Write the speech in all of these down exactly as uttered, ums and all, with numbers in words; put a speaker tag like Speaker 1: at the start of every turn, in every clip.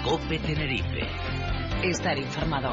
Speaker 1: COPE Tenerife.
Speaker 2: Estar informado.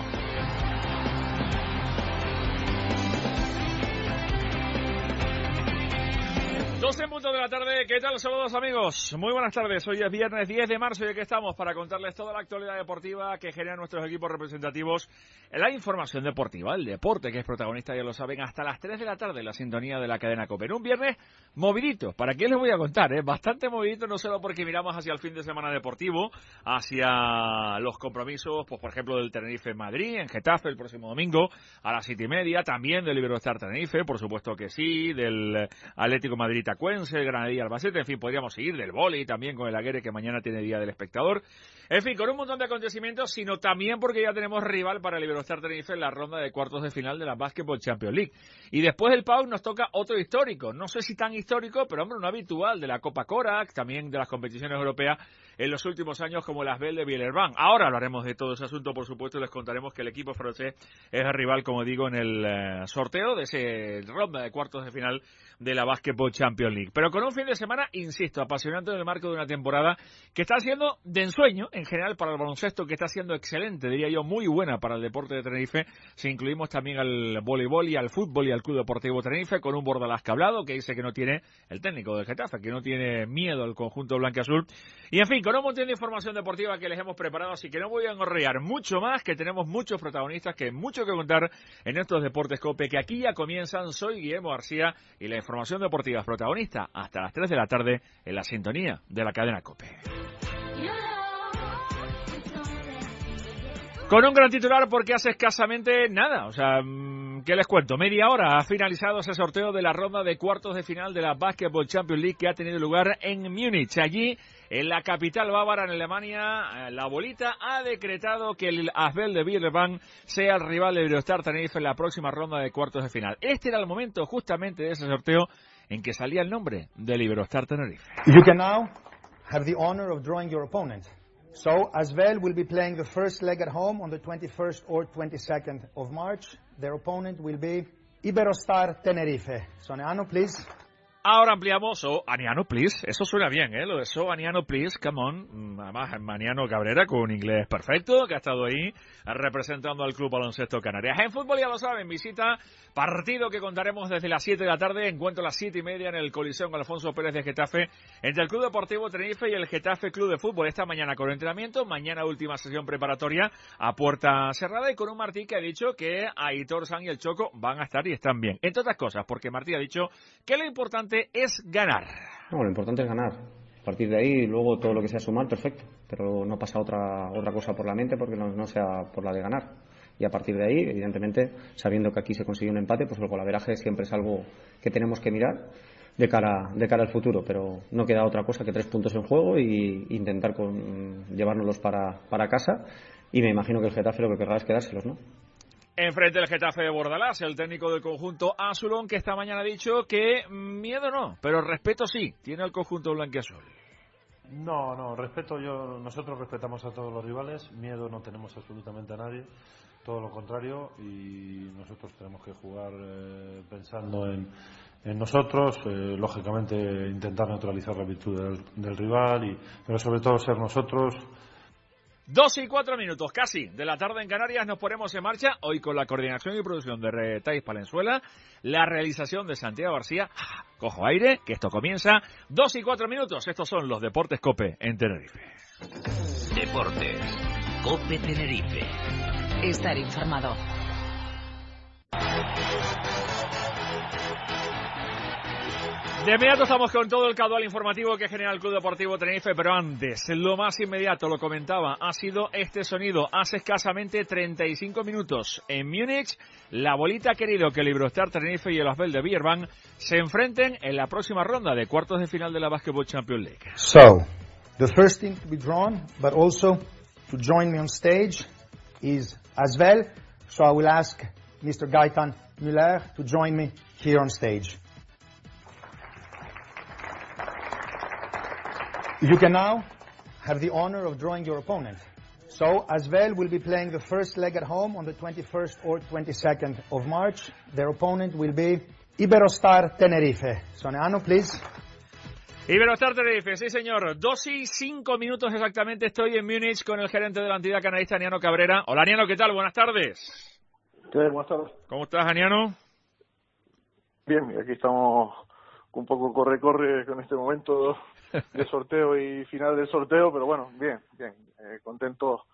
Speaker 3: doce en punto de la tarde, ¿qué tal? Saludos amigos, muy buenas tardes. Hoy es viernes diez de marzo y aquí estamos para contarles toda la actualidad deportiva que generan nuestros equipos representativos en la información deportiva, el deporte que es protagonista, ya lo saben, hasta las tres de la tarde en la sintonía de la cadena COPE. En un viernes movidito, ¿para qué les voy a contar? Eh? Bastante movidito, no solo porque miramos hacia el fin de semana deportivo, hacia los compromisos, pues por ejemplo del Tenerife en Madrid, en Getafe el próximo domingo a las siete y media, también del Iberostar Tenerife, por supuesto que sí, del Atlético Madrid Tacuense, el Granadilla Albacete, en fin, podríamos seguir del vóley también con el Aguirre que mañana tiene Día del Espectador, en fin, con un montón de acontecimientos, sino también porque ya tenemos rival para el Iberostar Tenerife en la ronda de cuartos de final de la Basketball Champions League. Y después del P A U nos toca otro histórico, no sé si tan histórico, pero hombre, un habitual de la Copa Korak, también de las competiciones europeas en los últimos años como las Bell de Villeurbanne. Ahora hablaremos de todo ese asunto, por supuesto, y les contaremos que el equipo francés es el rival, como digo, en el eh, sorteo de ese ronda de cuartos de final de la Basketball Champions League. Pero con un fin de semana, insisto, apasionante en el marco de una temporada que está siendo de ensueño, en general, para el baloncesto, que está siendo excelente, diría yo, muy buena para el deporte de Tenerife, si incluimos también al voleibol y al fútbol y al Club Deportivo Tenerife, con un Bordalás hablado, que dice que no tiene, el técnico del Getafe, que no tiene miedo al conjunto blanquiazul. Y en fin, con un montón de información deportiva que les hemos preparado, así que no voy a engorrear mucho más, que tenemos muchos protagonistas, que hay mucho que contar en estos deportes COPE, que aquí ya comienzan. Soy Guillermo García y la información deportiva es protagonista hasta las tres de la tarde en la sintonía de la cadena COPE. Con un gran titular porque hace escasamente nada, o sea, ¿qué les cuento? Media hora ha finalizado ese sorteo de la ronda de cuartos de final de la Basketball Champions League que ha tenido lugar en Múnich. Allí, en la capital bávara, en Alemania, la bolita ha decretado que el Asvel de Villeurbanne sea el rival de Iberostar Tenerife en la próxima ronda de cuartos de final. Este era el momento justamente de ese sorteo en que salía el nombre del Iberostar Tenerife.
Speaker 4: You can now have the honor of drawing your opponent. So, Asvel will be playing the first leg at home on the twenty-first or twenty-second of March. Their opponent will be Iberostar Tenerife. Soneano, please.
Speaker 3: Ahora ampliamos, so Aniano, please. Eso suena bien, ¿eh? Lo de so Aniano, please, come on. Además, Aniano Cabrera, con un inglés perfecto, que ha estado ahí representando al Club Baloncesto Canarias. En fútbol, ya lo saben, visita partido que contaremos desde las siete de la tarde, encuentro a las siete y media en el Coliseo Alfonso Pérez de Getafe, entre el Club Deportivo Tenerife y el Getafe Club de Fútbol. Esta mañana con entrenamiento, mañana última sesión preparatoria a puerta cerrada y con un Martí que ha dicho que Aitor San y el Choco van a estar y están bien. Entre otras cosas, porque Martí ha dicho que lo importante es ganar.
Speaker 5: No, lo importante es ganar. A partir de ahí, luego todo lo que sea sumar, perfecto. Pero no pasa otra otra cosa por la mente porque no, no sea por la de ganar. Y a partir de ahí, evidentemente, sabiendo que aquí se consigue un empate, pues el golaveraje siempre es algo que tenemos que mirar de cara de cara al futuro. Pero no queda otra cosa que tres puntos en juego y intentar con, llevárnoslos para, para casa. Y me imagino que el Getafe lo que querrá es quedárselos, ¿no?
Speaker 3: Enfrente del Getafe de Bordalás, el técnico del conjunto azulón, que esta mañana ha dicho que miedo no, pero respeto sí, tiene el conjunto blanquiazul.
Speaker 6: No, no, respeto yo, nosotros respetamos a todos los rivales, miedo no tenemos absolutamente a nadie, todo lo contrario, y nosotros tenemos que jugar eh, pensando en, en nosotros, eh, lógicamente intentar neutralizar la virtud del, del rival, y, pero sobre todo ser nosotros.
Speaker 3: Dos y cuatro minutos, casi, de la tarde en Canarias, nos ponemos en marcha, hoy con la coordinación y producción de Thais Palenzuela, la realización de Santiago García, cojo aire, que esto comienza, dos y cuatro minutos, estos son los Deportes COPE en Tenerife.
Speaker 1: Deportes COPE Tenerife.
Speaker 2: Estar informado.
Speaker 3: De inmediato estamos con todo el caudal informativo que genera el Club Deportivo Tenerife, pero antes, lo más inmediato, lo comentaba, ha sido este sonido. Hace escasamente treinta y cinco minutos en Múnich, la bolita ha querido que el Iberostar Tenerife y el Asvel de Villeurbanne se enfrenten en la próxima ronda de cuartos de final de la Basketball Champions League.
Speaker 4: So, the first team to be drawn, but also to join me on stage is Asvel. So I will ask Mister Gaetan Müller to join me here on stage. You can now have the honor of drawing your opponent. So, Asvel will be playing the first leg at home on the twenty-first or twenty-second of March. Their opponent will be Iberostar Tenerife. Soneano, please.
Speaker 3: Iberostar Tenerife, sí señor, dos y cinco minutos exactamente, estoy en Múnich con el gerente de la entidad canadista, Aniano Cabrera. Hola Aniano, ¿qué tal? Buenas tardes.
Speaker 7: ¿Qué tal? Buenas tardes.
Speaker 3: ¿Cómo estás, Aniano?
Speaker 7: Bien, aquí estamos un poco corre-corre con este momento de sorteo y final del sorteo, pero bueno, bien, bien, eh, contento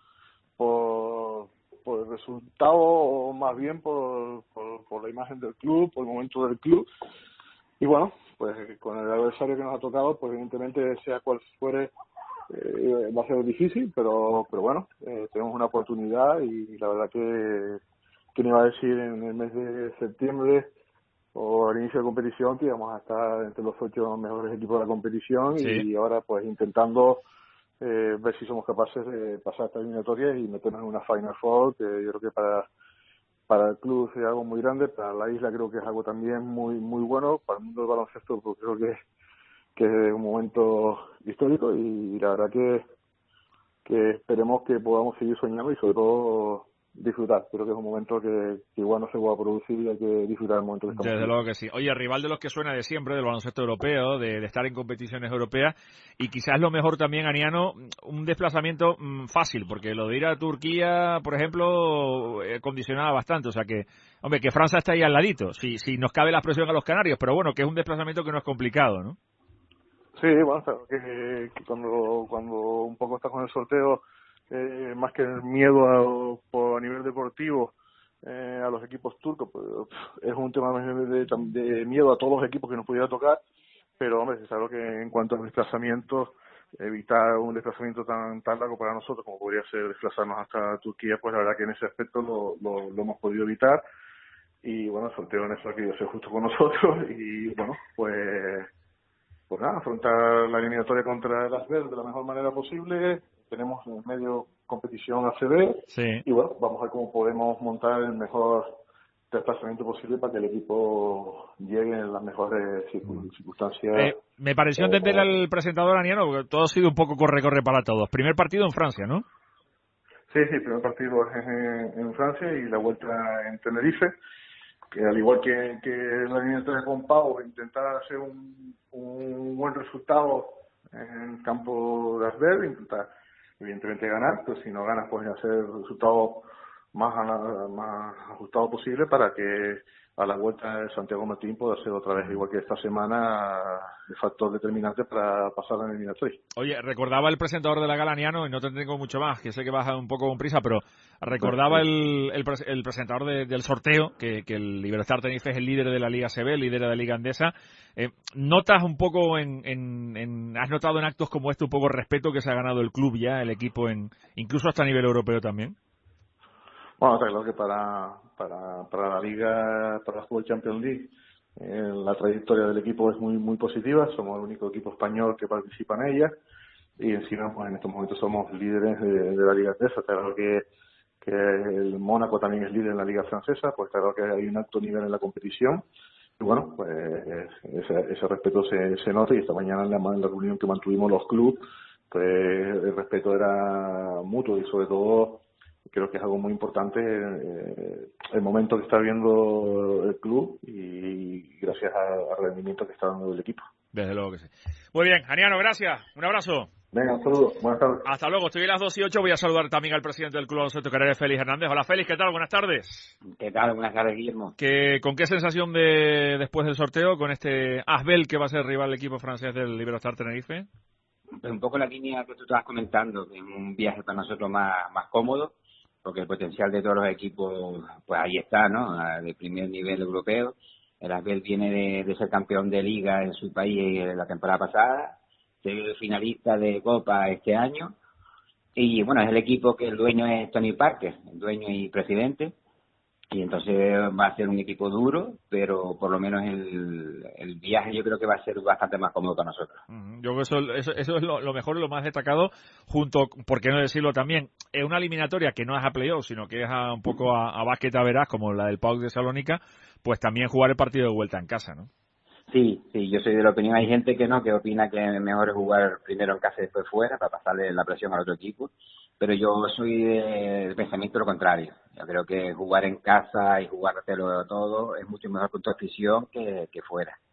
Speaker 7: por, por el resultado, o más bien por, por, por la imagen del club, por el momento del club. Y bueno, pues con el adversario que nos ha tocado, pues evidentemente sea cual fuere, eh, va a ser difícil, pero pero bueno, eh, tenemos una oportunidad y la verdad que, que me iba a decir en el mes de septiembre o al inicio de competición que íbamos a estar entre los ocho mejores equipos de la competición. Sí. Y ahora pues intentando eh, ver si somos capaces de pasar esta eliminatoria y meternos en una Final Four, que yo creo que para para el club es algo muy grande, para la isla creo que es algo también muy muy bueno, para el mundo del baloncesto porque creo que, que es un momento histórico y la verdad que, que esperemos que podamos seguir soñando y sobre todo disfrutar. Creo que es un momento que, que igual no se va a producir y hay que disfrutar el momento que estamos.
Speaker 3: Desde luego que sí. Oye, rival de los que suena de siempre, del baloncesto europeo, de, de estar en competiciones europeas, y quizás lo mejor también, Aniano, un desplazamiento mmm, fácil, porque lo de ir a Turquía, por ejemplo, eh, condicionaba bastante, o sea que, hombre, que Francia está ahí al ladito, si, si nos cabe la presión a los canarios, pero bueno, que es un desplazamiento que no es complicado, ¿no?
Speaker 7: Sí, bueno, claro, que, que cuando, cuando un poco estás con el sorteo, Eh, más que el miedo a, por, a nivel deportivo eh, a los equipos turcos, pues es un tema de, de, de miedo a todos los equipos que nos pudiera tocar, pero hombre, es algo que en cuanto al desplazamiento, evitar un desplazamiento tan tan largo para nosotros como podría ser desplazarnos hasta Turquía, pues la verdad que en ese aspecto lo, lo, lo hemos podido evitar y bueno, el sorteo en eso ha querido ser justo con nosotros y bueno, pues pues nada, afrontar la eliminatoria contra el Asbel de la mejor manera posible. Tenemos en medio competición A C B
Speaker 3: sí.
Speaker 7: Y bueno, vamos a ver cómo podemos montar el mejor desplazamiento posible para que el equipo llegue en las mejores circunstancias.
Speaker 3: Eh, me pareció entender al presentador, Aniano, porque todo ha sido un poco corre-corre para todos. Primer partido en Francia, ¿no?
Speaker 7: Sí, sí, el primer partido es en, en Francia y la vuelta en Tenerife, que al igual que, que la eliminatoria con Pau, intentar hacer un, un buen resultado en el campo de Asbel, intentar evidentemente ganar, pero si no ganas pues hacer el resultado más, más ajustado posible para que a la vuelta de Santiago Martín pueda ser otra vez igual que esta semana el factor determinante para pasar la eliminatoria.
Speaker 3: Oye, recordaba el presentador de la gala, Aniano, y no te tengo mucho más, que sé que vas un poco con prisa, pero recordaba el, el, el presentador de, del sorteo que, que el Iberostar Tenerife es el líder de la Liga A C B, el líder de la Liga Andesa. Eh, ¿Notas un poco en, en, en, has notado en actos como este un poco el respeto que se ha ganado el club ya, el equipo, en incluso hasta a nivel europeo también?
Speaker 7: Bueno, está claro que para, para, para la Liga, para la Fútbol Champions League, eh, la trayectoria del equipo es muy muy positiva. Somos el único equipo español que participa en ella y encima pues en estos momentos somos líderes de, de la Liga Andesa. Está claro que, que el Mónaco también es líder en la Liga Francesa, pues claro que hay un alto nivel en la competición. Y bueno, pues ese, ese respeto se, se nota y esta mañana en la, en la reunión que mantuvimos los clubes, pues el respeto era mutuo y sobre todo creo que es algo muy importante eh, el momento que está viendo el club y gracias al rendimiento que está dando el equipo.
Speaker 3: Desde luego que sí. Muy bien, Aniano, gracias. Un abrazo.
Speaker 7: Venga, un saludo. Buenas tardes.
Speaker 3: Hasta luego. Estoy a las dos y ocho. Voy a saludar también al presidente del Club Baloncesto Canario, Félix Hernández. Hola, Félix. ¿Qué tal? Buenas tardes.
Speaker 8: ¿Qué tal? Buenas tardes, Guillermo.
Speaker 3: ¿Qué, ¿Con qué sensación de después del sorteo con este Asbel que va a ser rival del equipo francés del Iberostar Tenerife?
Speaker 8: Pues un poco la línea que tú estabas comentando, que es un viaje para nosotros más, más cómodo, porque el potencial de todos los equipos, pues ahí está, ¿no? De primer nivel europeo. El Asbel viene de, de ser campeón de liga en su país la temporada pasada, ser finalista de Copa este año, y bueno, es el equipo que el dueño es Tony Parker, el dueño y presidente, y entonces va a ser un equipo duro, pero por lo menos el, el viaje yo creo que va a ser bastante más cómodo para nosotros.
Speaker 3: Yo creo que eso, eso, eso es lo, lo mejor y lo más destacado, junto, por qué no decirlo también, es una eliminatoria que no es a playoff, sino que es a, un poco a, a básquet a verás, como la del P A O K de Salónica, pues también jugar el partido de vuelta en casa, ¿no?
Speaker 8: Sí, sí, yo soy de la opinión, hay gente que no, que opina que es mejor jugar primero en casa y después fuera para pasarle la presión al otro equipo, pero yo soy de pensamiento lo contrario. Yo creo que jugar en casa y jugártelo todo es mucho mejor con tu afición que, que fuera.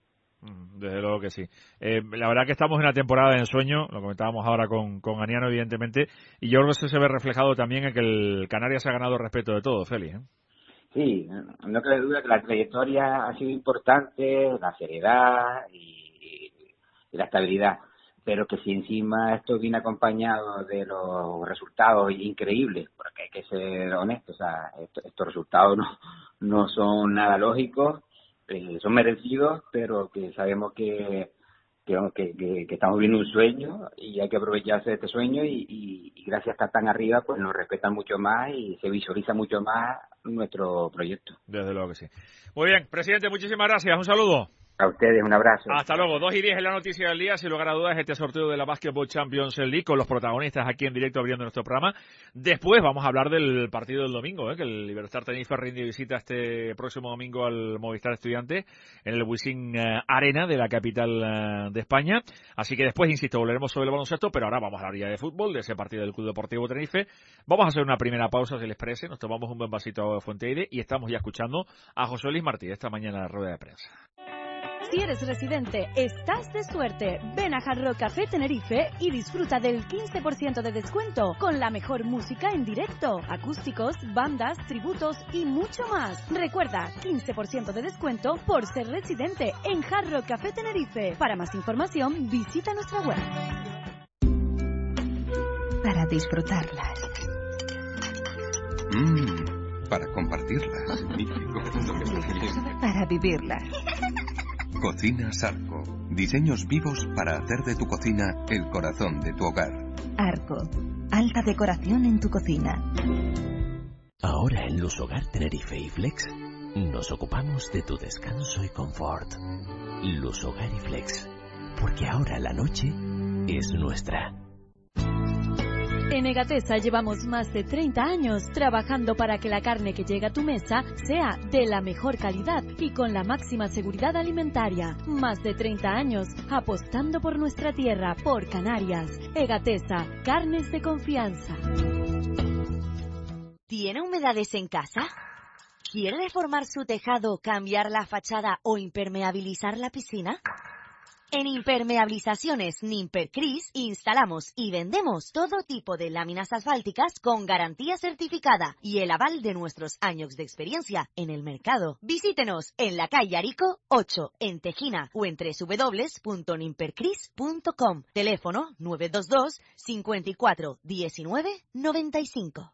Speaker 3: Desde luego que sí. Eh, la verdad que estamos en la temporada de ensueño, lo comentábamos ahora con, con Aniano, evidentemente, y yo creo que eso se ve reflejado también en que el Canarias ha ganado respeto de todo, Félix, ¿eh?
Speaker 8: Sí, no cabe duda que la trayectoria ha sido importante, la seriedad y, y la estabilidad, pero que si encima esto viene acompañado de los resultados increíbles, porque hay que ser honestos, o sea, esto, estos resultados no, no son nada lógicos, eh, son merecidos, pero que sabemos que, que, que, que estamos viviendo un sueño y hay que aprovecharse de este sueño y, y, y gracias a estar tan arriba, pues nos respetan mucho más y se visualiza mucho más nuestro proyecto.
Speaker 3: Desde luego que sí. Muy bien, presidente, muchísimas gracias. Un saludo.
Speaker 8: A ustedes, un abrazo.
Speaker 3: Hasta luego. dos y diez en la noticia del día. Sin lugar a dudas, este sorteo de la Basketball Champions League con los protagonistas aquí en directo abriendo nuestro programa. Después vamos a hablar del partido del domingo, ¿eh? Que el Libertad Tenerife rinde visita este próximo domingo al Movistar Estudiantes en el Wizzing Arena de la capital de España. Así que después, insisto, volveremos sobre el baloncesto, pero ahora vamos a hablar ya de fútbol, de ese partido del Club Deportivo Tenerife. Vamos a hacer una primera pausa, si les parece. Nos tomamos un buen vasito de Fuenteide y estamos ya escuchando a José Luis Martí esta mañana en la rueda de prensa.
Speaker 9: Si eres residente, estás de suerte. Ven a Hard Rock Café Tenerife y disfruta del quince por ciento de descuento con la mejor música en directo, acústicos, bandas, tributos y mucho más. Recuerda, quince por ciento de descuento por ser residente en Hard Rock Café Tenerife. Para más información, visita nuestra web.
Speaker 10: Para disfrutarlas.
Speaker 11: Mmm, para compartirlas.
Speaker 10: Para vivirlas.
Speaker 11: Cocina Arco. Diseños vivos para hacer de tu cocina el corazón de tu hogar.
Speaker 10: Arco. Alta decoración en tu cocina.
Speaker 12: Ahora en Luz Hogar Tenerife y Flex nos ocupamos de tu descanso y confort. Luz Hogar y Flex. Porque ahora la noche es nuestra.
Speaker 9: En Egatesa llevamos más de treinta años trabajando para que la carne que llega a tu mesa sea de la mejor calidad y con la máxima seguridad alimentaria. Más de treinta años apostando por nuestra tierra, por Canarias. Egatesa, carnes de confianza.
Speaker 13: ¿Tiene humedades en casa? ¿Quiere reformar su tejado, cambiar la fachada o impermeabilizar la piscina? En Impermeabilizaciones Nimpercris instalamos y vendemos todo tipo de láminas asfálticas con garantía certificada y el aval de nuestros años de experiencia en el mercado. Visítenos en la calle Arico ocho, en Tejina, o en doble u doble u doble u punto nimpercris punto com. Teléfono nueve dos dos, cinco cuatro, diecinueve, noventa y cinco.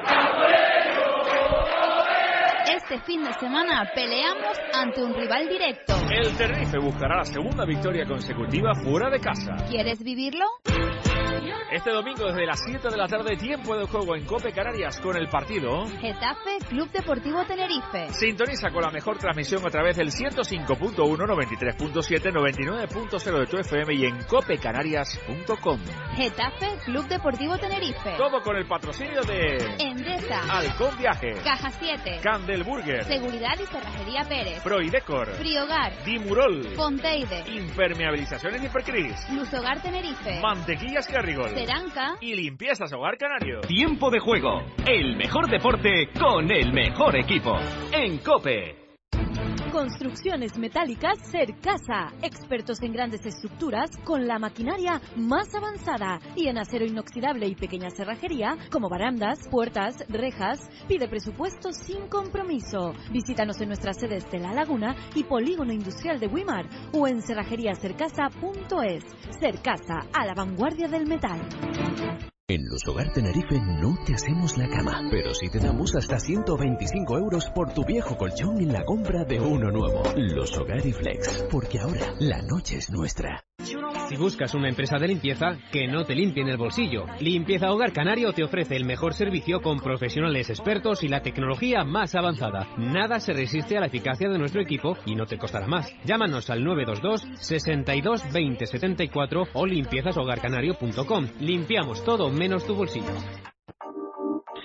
Speaker 14: Este fin de semana peleamos ante un rival directo.
Speaker 3: El Tenerife buscará la segunda victoria consecutiva fuera de casa.
Speaker 14: ¿Quieres vivirlo?
Speaker 3: Este domingo desde las siete de la tarde, tiempo de juego en COPE Canarias con el partido
Speaker 14: Getafe Club Deportivo Tenerife.
Speaker 3: Sintoniza con la mejor transmisión a través del ciento cinco punto uno, noventa y tres punto siete, noventa y nueve punto cero de tu F M y en cope canarias punto com.
Speaker 14: Getafe Club Deportivo Tenerife.
Speaker 3: Todo con el patrocinio de
Speaker 14: Endesa,
Speaker 3: Halcón Viajes,
Speaker 14: Caja siete,
Speaker 3: Candel Burger,
Speaker 14: Seguridad y Cerrajería Pérez,
Speaker 3: Proidecor,
Speaker 14: Friogar,
Speaker 3: Dimurol,
Speaker 14: Fonteide,
Speaker 3: Impermeabilizaciones Hipercris,
Speaker 14: Luz Hogar Tenerife,
Speaker 3: Mantequillas Carrigol,
Speaker 14: Ceranca
Speaker 3: y Limpiezas Hogar Canario.
Speaker 15: Tiempo de juego, el mejor deporte con el mejor equipo. En COPE.
Speaker 9: Construcciones metálicas Cercasa, expertos en grandes estructuras con la maquinaria más avanzada y en acero inoxidable y pequeña cerrajería como barandas, puertas, rejas. Pide presupuesto sin compromiso. Visítanos en nuestras sedes de La Laguna y Polígono Industrial de Güímar o en cerrajeríacercasa punto es. Cercasa, a la vanguardia del metal.
Speaker 12: En Luz Hogar Tenerife no te hacemos la cama, pero sí te damos hasta ciento veinticinco euros por tu viejo colchón en la compra de uno nuevo. Luz Hogar y Flex, porque ahora la noche es nuestra.
Speaker 16: Si buscas una empresa de limpieza, que no te limpie en el bolsillo. Limpieza Hogar Canario te ofrece el mejor servicio con profesionales expertos y la tecnología más avanzada. Nada se resiste a la eficacia de nuestro equipo y no te costará más. Llámanos al nueve dos dos, sesenta y dos, veinte, setenta y cuatro o limpiezas hogar canario punto com. Limpiamos todo menos tu bolsillo.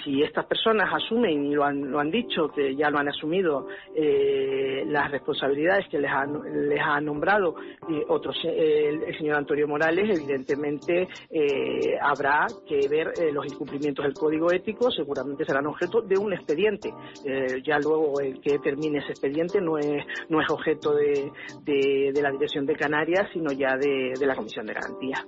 Speaker 17: si estas personas asumen, y lo han, lo han dicho, que ya lo han asumido, eh, las responsabilidades que les ha, les ha nombrado eh, otros, eh, el, el señor Antonio Morales, evidentemente eh, habrá que ver eh, los incumplimientos del Código Ético, seguramente serán objeto de un expediente. Eh, ya luego el que termine ese expediente no es, no es objeto de, de, de la Dirección de Canarias, sino ya de, de la Comisión de Garantías.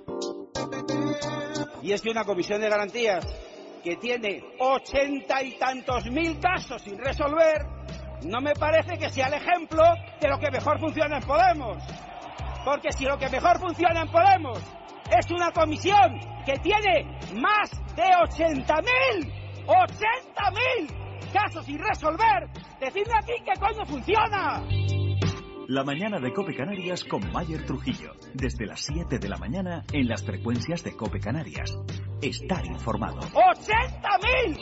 Speaker 18: Y es que una comisión de garantías que tiene ochenta y tantos mil casos sin resolver, no me parece que sea el ejemplo de lo que mejor funciona en Podemos. Porque si lo que mejor funciona en Podemos es una comisión que tiene más de ochenta mil, ochenta mil casos sin resolver, decidme aquí qué coño funciona.
Speaker 19: La mañana de COPE Canarias con Mayer Trujillo. Desde las siete de la mañana en las frecuencias de COPE Canarias. Estar informado.
Speaker 18: ¡ochenta mil!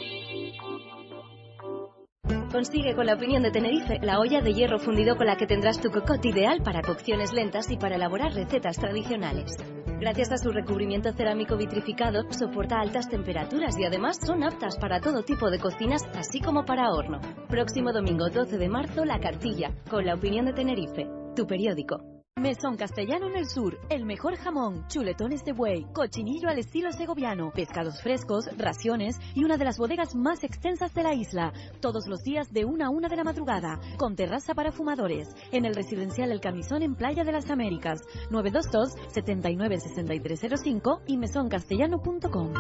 Speaker 9: Consigue con la opinión de Tenerife la olla de hierro fundido con la que tendrás tu cocotte ideal para cocciones lentas y para elaborar recetas tradicionales. Gracias a su recubrimiento cerámico vitrificado, soporta altas temperaturas y además son aptas para todo tipo de cocinas, así como para horno. Próximo domingo doce de marzo, La Cartilla, con la opinión de Tenerife, tu periódico. Mesón Castellano en el Sur, el mejor jamón, chuletones de buey, cochinillo al estilo segoviano, pescados frescos, raciones y una de las bodegas más extensas de la isla. Todos los días de una a una de la madrugada, con terraza para fumadores, en el residencial El Camisón en Playa de las Américas, nueve dos dos, siete nueve, seis tres cero cinco y mesón castellano punto com.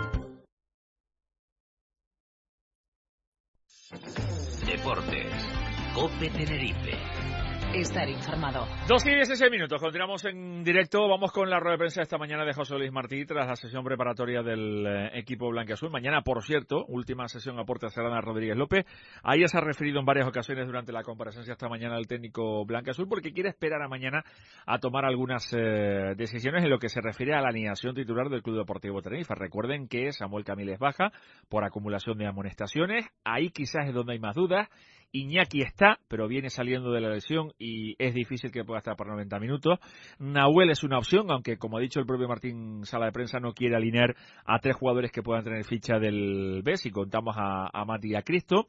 Speaker 1: Deportes. COPE Tenerife.
Speaker 2: Estar informado.
Speaker 3: Dos y dieciséis minutos. Continuamos en directo. Vamos con la rueda de prensa esta mañana de José Luis Martí tras la sesión preparatoria del eh, equipo blanquiazul. Mañana, por cierto, última sesión a puerta cerrada de Rodríguez López. A ella se ha referido en varias ocasiones durante la comparecencia esta mañana del técnico blanquiazul porque quiere esperar a mañana a tomar algunas eh, decisiones en lo que se refiere a la alineación titular del Club Deportivo Tenerife. Recuerden que Samuel Camiles baja por acumulación de amonestaciones. Ahí quizás es donde hay más dudas. Iñaki está, pero viene saliendo de la lesión y es difícil que pueda estar por noventa minutos. Nahuel es una opción, aunque como ha dicho el propio Martín Sala de Prensa, no quiere alinear a tres jugadores que puedan tener ficha del B, si contamos a, a Mati y a Cristo.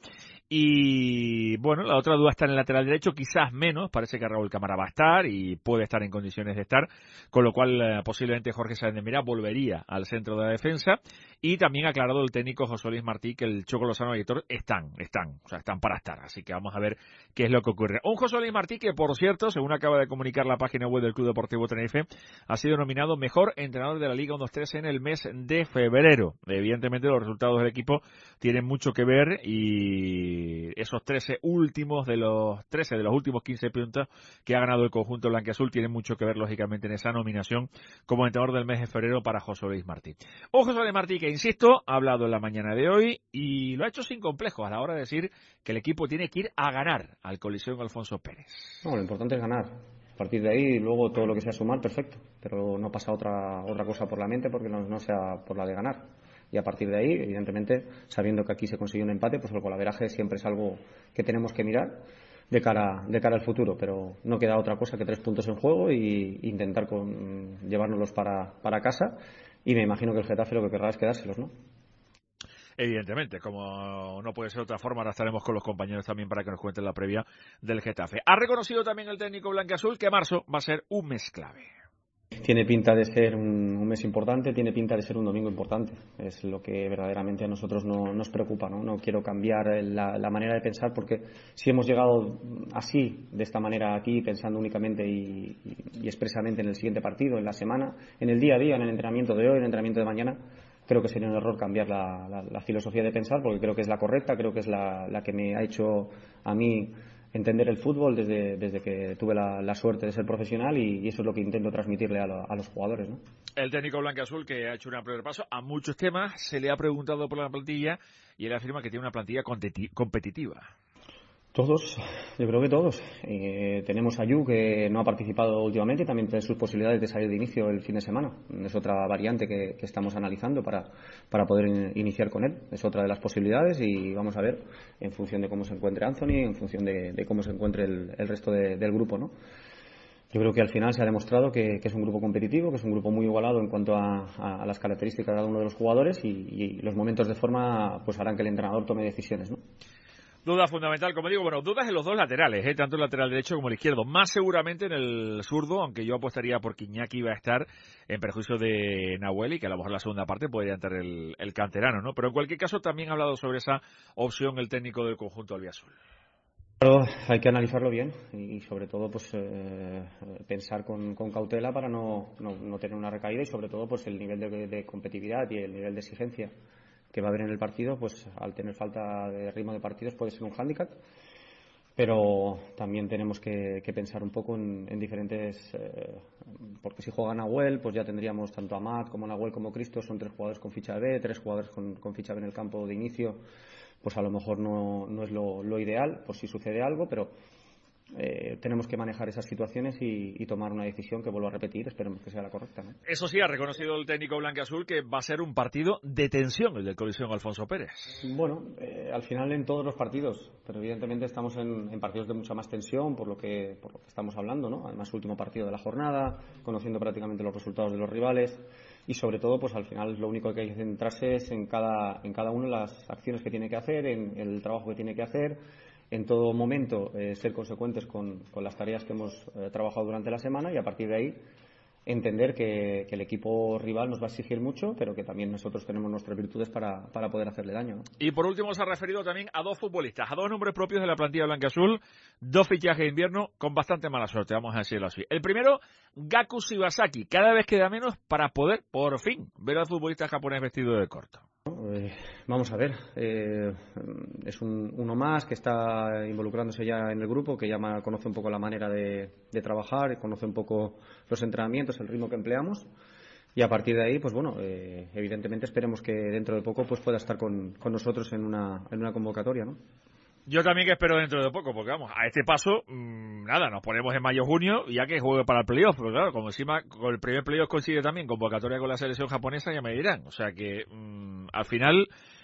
Speaker 3: Y bueno, la otra duda está en el lateral derecho, quizás menos, parece que Raúl Cámara va a estar y puede estar en condiciones de estar, con lo cual eh, posiblemente Jorge Sáenz de Mira volvería al centro de la defensa. Y también ha aclarado el técnico José Luis Martí que el Choco Lozano y Héctor están, están, o sea, están para estar. Así que vamos a ver qué es lo que ocurre. Un José Luis Martí que, por cierto, según acaba de comunicar la página web del Club Deportivo Tenerife, ha sido nominado mejor entrenador de la Liga uno dos tres en el mes de febrero. Evidentemente los resultados del equipo tienen mucho que ver y esos trece últimos de los trece de los últimos quince puntos que ha ganado el conjunto blanquiazul tienen mucho que ver, lógicamente, en esa nominación como entrenador del mes de febrero para José Luis Martí. Un José Luis Martí que, insisto, ha hablado en la mañana de hoy y lo ha hecho sin complejos a la hora de decir que el equipo tiene que ir a ganar al Coliseo Alfonso Pérez.
Speaker 5: No, lo importante es ganar. A partir de ahí, luego todo lo que sea sumar, perfecto. Pero no pasa otra otra cosa por la mente porque no, no sea por la de ganar. Y a partir de ahí, evidentemente, sabiendo que aquí se consigue un empate, pues el golaveraje siempre es algo que tenemos que mirar de cara de cara al futuro. Pero no queda otra cosa que tres puntos en juego y intentar con, llevárnoslos para, para casa. Y me imagino que el Getafe lo que querrá es quedárselos, ¿no?
Speaker 3: Evidentemente, como no puede ser de otra forma, ahora estaremos con los compañeros también para que nos cuenten la previa del Getafe. Ha reconocido también el técnico blanquiazul que marzo va a ser un mes clave.
Speaker 5: Tiene pinta de ser un, un mes importante, tiene pinta de ser un domingo importante. Es lo que verdaderamente a nosotros no, nos preocupa, ¿no? No quiero cambiar la, la manera de pensar porque si hemos llegado así, de esta manera aquí, pensando únicamente y, y, y expresamente en el siguiente partido, en la semana, en el día a día, en el entrenamiento de hoy, en el entrenamiento de mañana, creo que sería un error cambiar la, la, la filosofía de pensar porque creo que es la correcta, creo que es la, la que me ha hecho a mí entender el fútbol desde, desde que tuve la, la suerte de ser profesional y, y eso es lo que intento transmitirle a, lo, a los jugadores, ¿no?
Speaker 3: El técnico blanquiazul que ha hecho un amplio repaso a muchos temas, se le ha preguntado por la plantilla y él afirma que tiene una plantilla competitiva.
Speaker 5: Todos, yo creo que todos. Eh, tenemos a Yu, que no ha participado últimamente y también tiene sus posibilidades de salir de inicio el fin de semana. Es otra variante que, que estamos analizando para, para poder in, iniciar con él. Es otra de las posibilidades y vamos a ver en función de cómo se encuentre Anthony, en función de, de cómo se encuentre el, el resto de, del grupo, ¿no? Yo creo que al final se ha demostrado que, que es un grupo competitivo, que es un grupo muy igualado en cuanto a, a, a las características de cada uno de los jugadores y, y los momentos de forma pues harán que el entrenador tome decisiones, ¿no?
Speaker 3: Duda fundamental, como digo, bueno, dudas en los dos laterales, ¿eh? Tanto el lateral derecho como el izquierdo, más seguramente en el zurdo, aunque yo apostaría por que Iñaki iba a estar en perjuicio de Nahuel y que a lo mejor en la segunda parte podría entrar el, el canterano, ¿no? Pero en cualquier caso también ha hablado sobre esa opción el técnico del conjunto albiazul.
Speaker 5: Claro, hay que analizarlo bien y sobre todo pues eh, pensar con, con cautela para no, no, no tener una recaída y sobre todo pues el nivel de, de competitividad y el nivel de exigencia que va a haber en el partido, pues al tener falta de ritmo de partidos puede ser un hándicap, pero también tenemos que, que pensar un poco en, en diferentes, eh, porque si juega Nahuel, pues ya tendríamos tanto a Matt como Nahuel como Cristo, son tres jugadores con ficha B, tres jugadores con, con ficha B en el campo de inicio, pues a lo mejor no, no es lo, lo ideal, por si sucede algo, pero eh, tenemos que manejar esas situaciones y, y tomar una decisión que, vuelvo a repetir, esperemos que sea la correcta, ¿no?
Speaker 3: Eso sí, ha reconocido el técnico blanquiazul que va a ser un partido de tensión el del Coliseum Alfonso Pérez.
Speaker 5: Bueno, eh, al final en todos los partidos, pero evidentemente estamos en, en partidos de mucha más tensión por lo que por lo que estamos hablando, ¿no? Además, último partido de la jornada, conociendo prácticamente los resultados de los rivales. Y sobre todo, pues al final lo único que hay que centrarse es en cada, en cada una de las acciones que tiene que hacer, en el trabajo que tiene que hacer, en todo momento eh, ser consecuentes con, con las tareas que hemos eh, trabajado durante la semana y a partir de ahí entender que, que el equipo rival nos va a exigir mucho, pero que también nosotros tenemos nuestras virtudes para, para poder hacerle daño, ¿no?
Speaker 3: Y por último se ha referido también a dos futbolistas, a dos nombres propios de la plantilla blanquiazul, dos fichajes de invierno con bastante mala suerte, vamos a decirlo así. El primero, Gaku Shibasaki, cada vez queda menos para poder, por fin, ver al futbolista japonés vestido de corto.
Speaker 5: Eh, vamos a ver, eh, es un, uno más que está involucrándose ya en el grupo, que ya conoce un poco la manera de, de trabajar, conoce un poco los entrenamientos, el ritmo que empleamos y a partir de ahí, pues bueno, eh, evidentemente esperemos que dentro de poco pues pueda estar con, con nosotros en una, en una convocatoria, ¿no?
Speaker 3: Yo también que espero dentro de poco, porque vamos, a este paso, mmm, nada, nos ponemos en mayo-junio y ya que juegue para el playoff, pero claro, como encima con el primer playoff consigue también convocatoria con la selección japonesa, ya me dirán, o sea que mmm, al final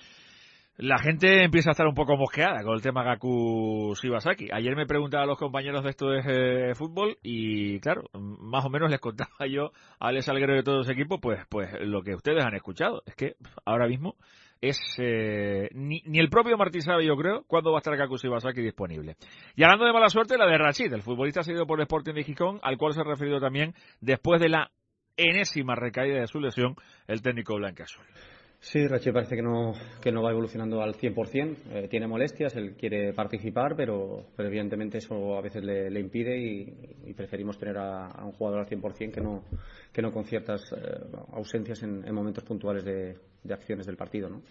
Speaker 3: la gente empieza a estar un poco mosqueada con el tema Gaku Shibasaki. Ayer me preguntaba a los compañeros de esto de eh, fútbol y claro, más o menos les contaba yo a Alex Salguero de todo ese equipo, pues, pues lo que ustedes han escuchado, es que ahora mismo es eh, ni, ni el propio Martí sabe, yo creo, cuándo va a estar Gaku Shibasaki disponible. Y hablando de mala suerte, la de Rachid, el futbolista cedido por el Sporting de Gijón, al cual se ha referido también después de la enésima recaída de su lesión, el técnico blanquiazul.
Speaker 5: Sí, Rachid parece que no que no va evolucionando al cien por ciento, eh, tiene molestias, él quiere participar, pero, pero evidentemente eso a veces le, le impide y, y preferimos tener a, a un jugador al cien por ciento que no, que no con ciertas eh, ausencias en, en momentos puntuales de, de acciones del partido, ¿no?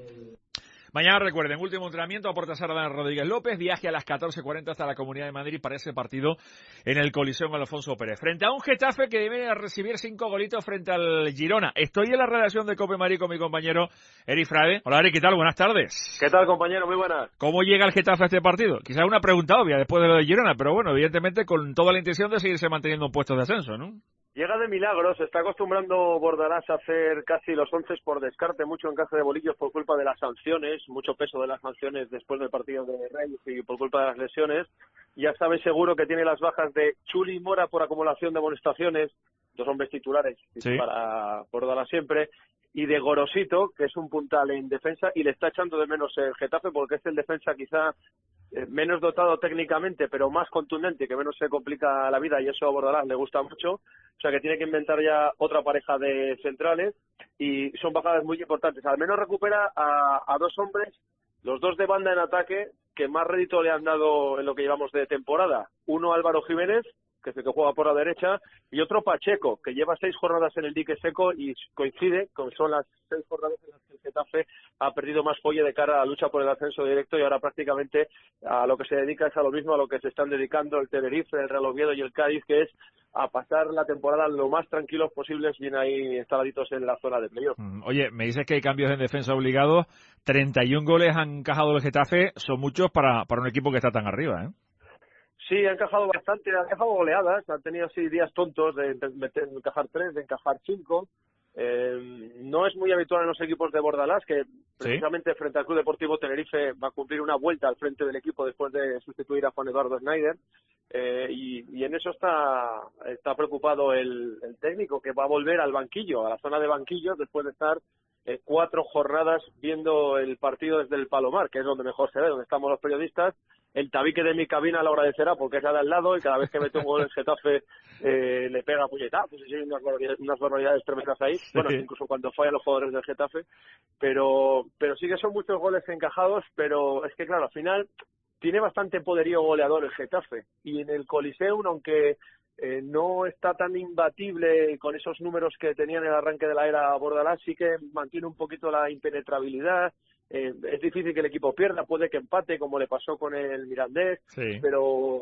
Speaker 3: Mañana recuerden, último entrenamiento a Puerta Sardana Rodríguez López, viaje a las catorce cuarenta hasta la Comunidad de Madrid para ese partido en el Coliseum Alfonso Pérez. Frente a un Getafe que debe recibir cinco golitos frente al Girona. Estoy en la redacción de Cope Madrid con mi compañero Eri Frade. Hola Eri, ¿qué tal? Buenas tardes.
Speaker 20: ¿Qué tal, compañero? Muy buenas.
Speaker 3: ¿Cómo llega el Getafe a este partido? Quizás una pregunta obvia después de lo de Girona, pero bueno, evidentemente con toda la intención de seguirse manteniendo en puestos de ascenso, ¿no?
Speaker 20: Llega de milagro, se está acostumbrando Bordalás a hacer casi los once por descarte, mucho encaje de bolillos por culpa de las sanciones, mucho peso de las sanciones después del partido de Reyes y por culpa de las lesiones. Ya sabe seguro que tiene las bajas de Chuli y Mora por acumulación de amonestaciones, dos hombres titulares sí. para Bordalás siempre, y de Gorosito, que es un puntal en defensa, y le está echando de menos el Getafe porque es el defensa quizá eh, menos dotado técnicamente, pero más contundente, que menos se complica la vida, y eso a Bordalás le gusta mucho. O sea que tiene que inventar ya otra pareja de centrales, y son bajadas muy importantes. Al menos recupera a, a dos hombres, los dos de banda en ataque, que más rédito le han dado en lo que llevamos de temporada. Uno, Álvaro Jiménez, que es el que juega por la derecha, y otro Pacheco, que lleva seis jornadas en el dique seco y coincide con son las seis jornadas en las que el Getafe ha perdido más folle de cara a la lucha por el ascenso directo, y ahora prácticamente a lo que se dedica es a lo mismo a lo que se están dedicando el Tenerife, el Real Oviedo y el Cádiz, que es a pasar la temporada lo más tranquilos posibles, bien ahí instaladitos en la zona de playoff.
Speaker 3: Oye, me dices que hay cambios en defensa obligados, treinta y un goles han encajado el Getafe, son muchos para, para un equipo que está tan arriba, ¿eh?
Speaker 20: Sí, ha encajado bastante, ha encajado goleadas, han tenido así días tontos de, de, de encajar tres, de encajar cinco, Eh, no es muy habitual en los equipos de Bordalás, que precisamente ¿Sí? frente al Club Deportivo Tenerife va a cumplir una vuelta al frente del equipo después de sustituir a Juan Eduardo Schneider, eh, y, y en eso está está preocupado el, el técnico, que va a volver al banquillo, a la zona de banquillos, después de estar eh, cuatro jornadas viendo el partido desde el Palomar, que es donde mejor se ve, donde estamos los periodistas. El tabique de mi cabina lo agradecerá porque es la de al lado y cada vez que mete un gol en Getafe eh, le pega puñetazos y hay unas barbaridades, unas barbaridades tremendas ahí. Bueno, incluso cuando fallan los jugadores del Getafe. Pero, pero sí que son muchos goles encajados, pero es que claro, al final tiene bastante poderío goleador el Getafe. Y en el Coliseum, aunque eh, no está tan imbatible con esos números que tenía en el arranque de la era Bordalás, sí que mantiene un poquito la impenetrabilidad. Eh, es difícil que el equipo pierda, puede que empate como le pasó con el Mirandés, sí. pero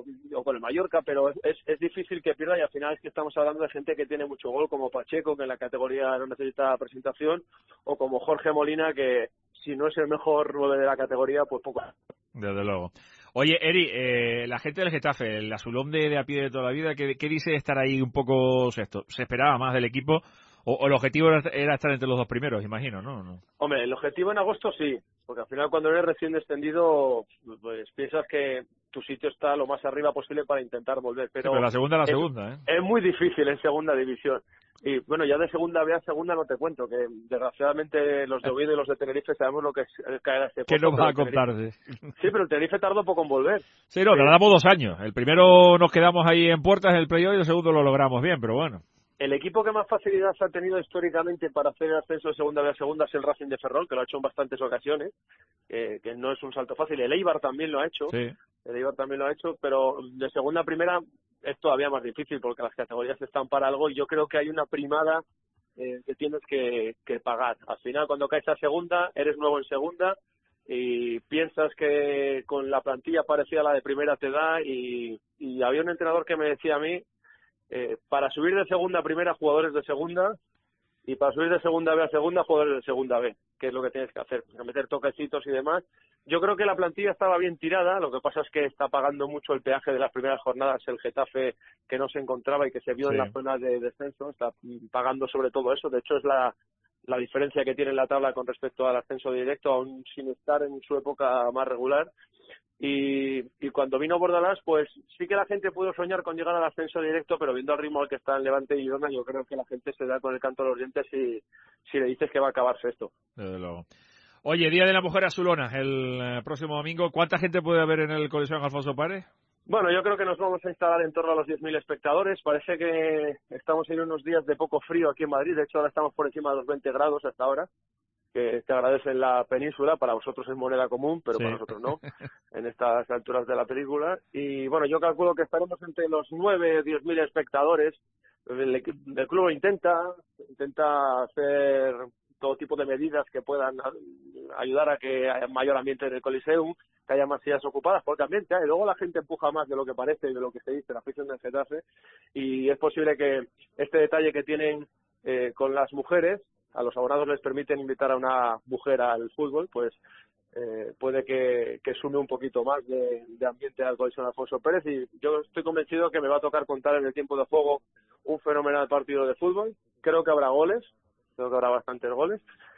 Speaker 20: o con el Mallorca, pero es, es difícil que pierda, y al final es que estamos hablando de gente que tiene mucho gol, como Pacheco, que en la categoría no necesita presentación, o como Jorge Molina, que si no es el mejor nueve de la categoría, pues poco.
Speaker 3: Desde luego. Oye, Eri, eh, la gente del Getafe, el azulón de, de a pie de toda la vida, ¿qué, qué dice de estar ahí un poco sexto? ¿Se esperaba más del equipo? O, o el objetivo era, era estar entre los dos primeros, imagino, ¿no? ¿no?
Speaker 20: Hombre, el objetivo en agosto sí, porque al final cuando eres recién descendido, pues piensas que tu sitio está lo más arriba posible para intentar volver. Pero,
Speaker 3: sí, pero la segunda es la
Speaker 20: es,
Speaker 3: segunda, ¿eh?
Speaker 20: Es muy difícil en segunda división. Y bueno, ya de segunda B a segunda no te cuento, que desgraciadamente los de Oviedo y los de Tenerife sabemos lo que es caer a este
Speaker 3: pozo. ¿Qué nos va a contarse?
Speaker 20: Sí, pero el Tenerife tardó poco en volver.
Speaker 3: Sí, no, tardamos dos años. El primero nos quedamos ahí en puertas en el playoff y el segundo lo logramos bien, pero bueno.
Speaker 20: El equipo que más facilidad ha tenido históricamente para hacer el ascenso de segunda B a segunda es el Racing de Ferrol, que lo ha hecho en bastantes ocasiones, eh, que no es un salto fácil. El Eibar también lo ha hecho, sí. el Eibar también lo ha hecho, pero de segunda a primera es todavía más difícil porque las categorías están para algo y yo creo que hay una primada eh, que tienes que, que pagar. Al final, cuando caes a segunda, eres nuevo en segunda y piensas que con la plantilla parecida a la de primera te da, y, y había un entrenador que me decía a mí, Eh, para subir de segunda a primera, jugadores de segunda, y para subir de segunda B a segunda, jugadores de segunda B, que es lo que tienes que hacer, meter toquecitos y demás. Yo creo que la plantilla estaba bien tirada, lo que pasa es que está pagando mucho el peaje de las primeras jornadas el Getafe, que no se encontraba y que se vio sí. en la zona de descenso, está pagando sobre todo eso. De hecho es la, la diferencia que tiene en la tabla con respecto al ascenso directo, aún sin estar en su época más regular. Y, y cuando vino Bordalás, pues sí que la gente pudo soñar con llegar al ascenso directo, pero viendo el ritmo al que está en Levante y Girona, yo creo que la gente se da con el canto a los dientes si, si le dices que va a acabarse esto.
Speaker 3: Desde luego. Oye, Día de la Mujer Azulona, el eh, próximo domingo. ¿Cuánta gente puede haber en el Coliseum Alfonso Párez?
Speaker 20: Bueno, yo creo que nos vamos a instalar en torno a los diez mil espectadores. Parece que estamos en unos días de poco frío aquí en Madrid. De hecho, ahora estamos por encima de los veinte grados hasta ahora, que te agradece en la península. Para vosotros es moneda común, pero sí. para nosotros no, en estas alturas de la película. Y bueno, yo calculo que estaremos entre los nueve o diez mil espectadores. El, el club intenta, intenta hacer todo tipo de medidas que puedan ayudar a que haya mayor ambiente en el Coliseum, que haya más sillas ocupadas, porque ambiente hay. Luego la gente empuja más de lo que parece y de lo que se dice en la afición del Getafe, y es posible que este detalle que tienen eh, con las mujeres, a los abonados les permiten invitar a una mujer al fútbol, pues eh, puede que, que sume un poquito más de, de ambiente al Coliseum Alfonso Pérez, y yo estoy convencido que me va a tocar contar en el tiempo de juego un fenomenal partido de fútbol. Creo que habrá goles, creo que habrá bastantes goles,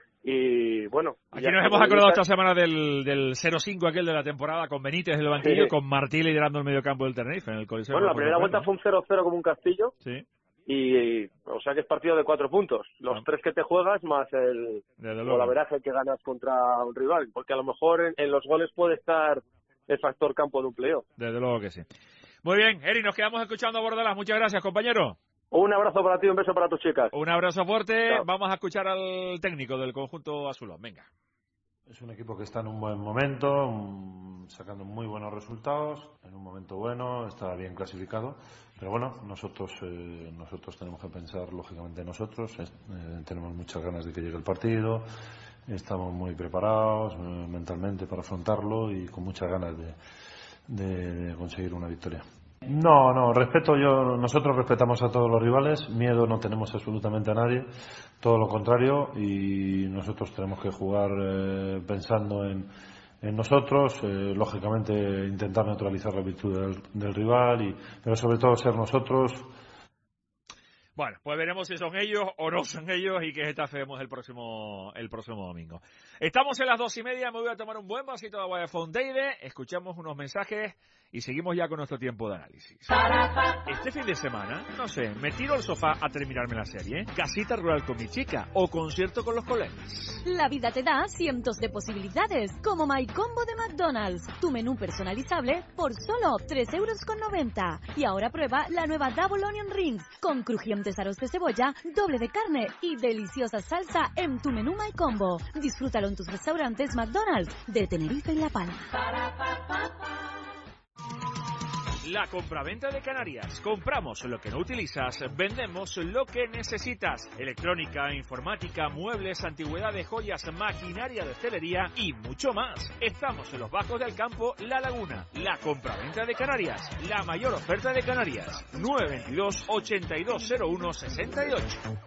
Speaker 20: y bueno...
Speaker 3: Aquí nos hemos acordado esta semana del, del cero cinco aquel de la temporada, con Benítez en el banquillo, sí. con Martí liderando el mediocampo del Tenerife en el Coliseum.
Speaker 20: Bueno, la primera vuelta fue un cero cero como un castillo,
Speaker 3: sí.
Speaker 20: Y, o sea que es partido de cuatro puntos, los ah. tres que te juegas más el golaveraje que ganas contra un rival, porque a lo mejor en, en los goles puede estar el factor campo de un playoff.
Speaker 3: Desde luego que sí. Muy bien, Eri, nos quedamos escuchando a Bordalás. Muchas gracias, compañero.
Speaker 20: Un abrazo para ti, un beso para tus chicas.
Speaker 3: Un abrazo fuerte. Chao. Vamos a escuchar al técnico del conjunto azulón. Venga.
Speaker 6: Es un equipo que está en un buen momento, um, sacando muy buenos resultados, en un momento bueno, está bien clasificado, pero bueno, nosotros eh, nosotros tenemos que pensar lógicamente en nosotros, eh, tenemos muchas ganas de que llegue el partido, estamos muy preparados eh, mentalmente para afrontarlo y con muchas ganas de, de, de conseguir una victoria. No, no, respeto yo, nosotros respetamos a todos los rivales, miedo no tenemos absolutamente a nadie, todo lo contrario, y nosotros tenemos que jugar eh, pensando en, en nosotros, eh, lógicamente intentar neutralizar la virtud del, del rival, y pero sobre todo ser nosotros.
Speaker 3: Bueno, pues veremos si son ellos o no son ellos y que Getafe vemos el próximo el próximo domingo. Estamos en las dos y media, me voy a tomar un buen vasito de agua de Fonteide, escuchamos unos mensajes y seguimos ya con nuestro tiempo de análisis. Este fin de semana, no sé, me tiro al sofá a terminarme la serie, casita rural con mi chica o concierto con los colegas.
Speaker 9: La vida te da cientos de posibilidades, como My Combo de McDonald's, tu menú personalizable por solo tres euros con noventa. Y ahora prueba la nueva Double Onion Rings, con crujientes aros de cebolla, doble de carne y deliciosa salsa en tu menú My Combo. Disfrútalo en tus restaurantes McDonald's de Tenerife y La Palma.
Speaker 3: La compraventa de Canarias. Compramos lo que no utilizas, vendemos lo que necesitas. Electrónica, informática, muebles, antigüedades, joyas, maquinaria de hostelería y mucho más. Estamos en los Bajos del Campo, La Laguna. La compraventa de Canarias. La mayor oferta de Canarias. nueve dos dos, ochenta y dos cero uno, sesenta y ocho.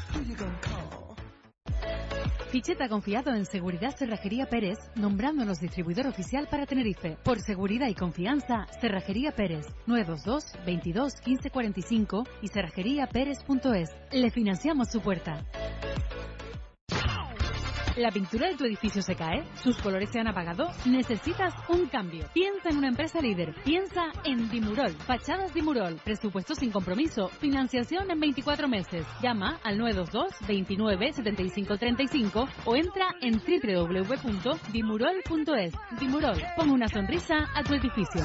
Speaker 2: Ficheta confiado en Seguridad Cerrajería Pérez, nombrándonos distribuidor oficial para Tenerife. Por seguridad y confianza, Cerrajería Pérez, nueve dos dos, veintidós, quince cuarenta y cinco y cerrajería pérez punto es. Le financiamos su puerta. ¿La pintura de tu edificio se cae? ¿Sus colores se han apagado? ¿Necesitas un cambio? Piensa en una empresa líder. Piensa en Dimurol. Fachadas Dimurol. Presupuesto sin compromiso. Financiación en veinticuatro meses. Llama al nueve dos dos, veintinueve, setenta y cinco treinta y cinco o entra en doble u doble u doble u punto dimurol punto es. Dimurol. Pon una sonrisa a tu edificio.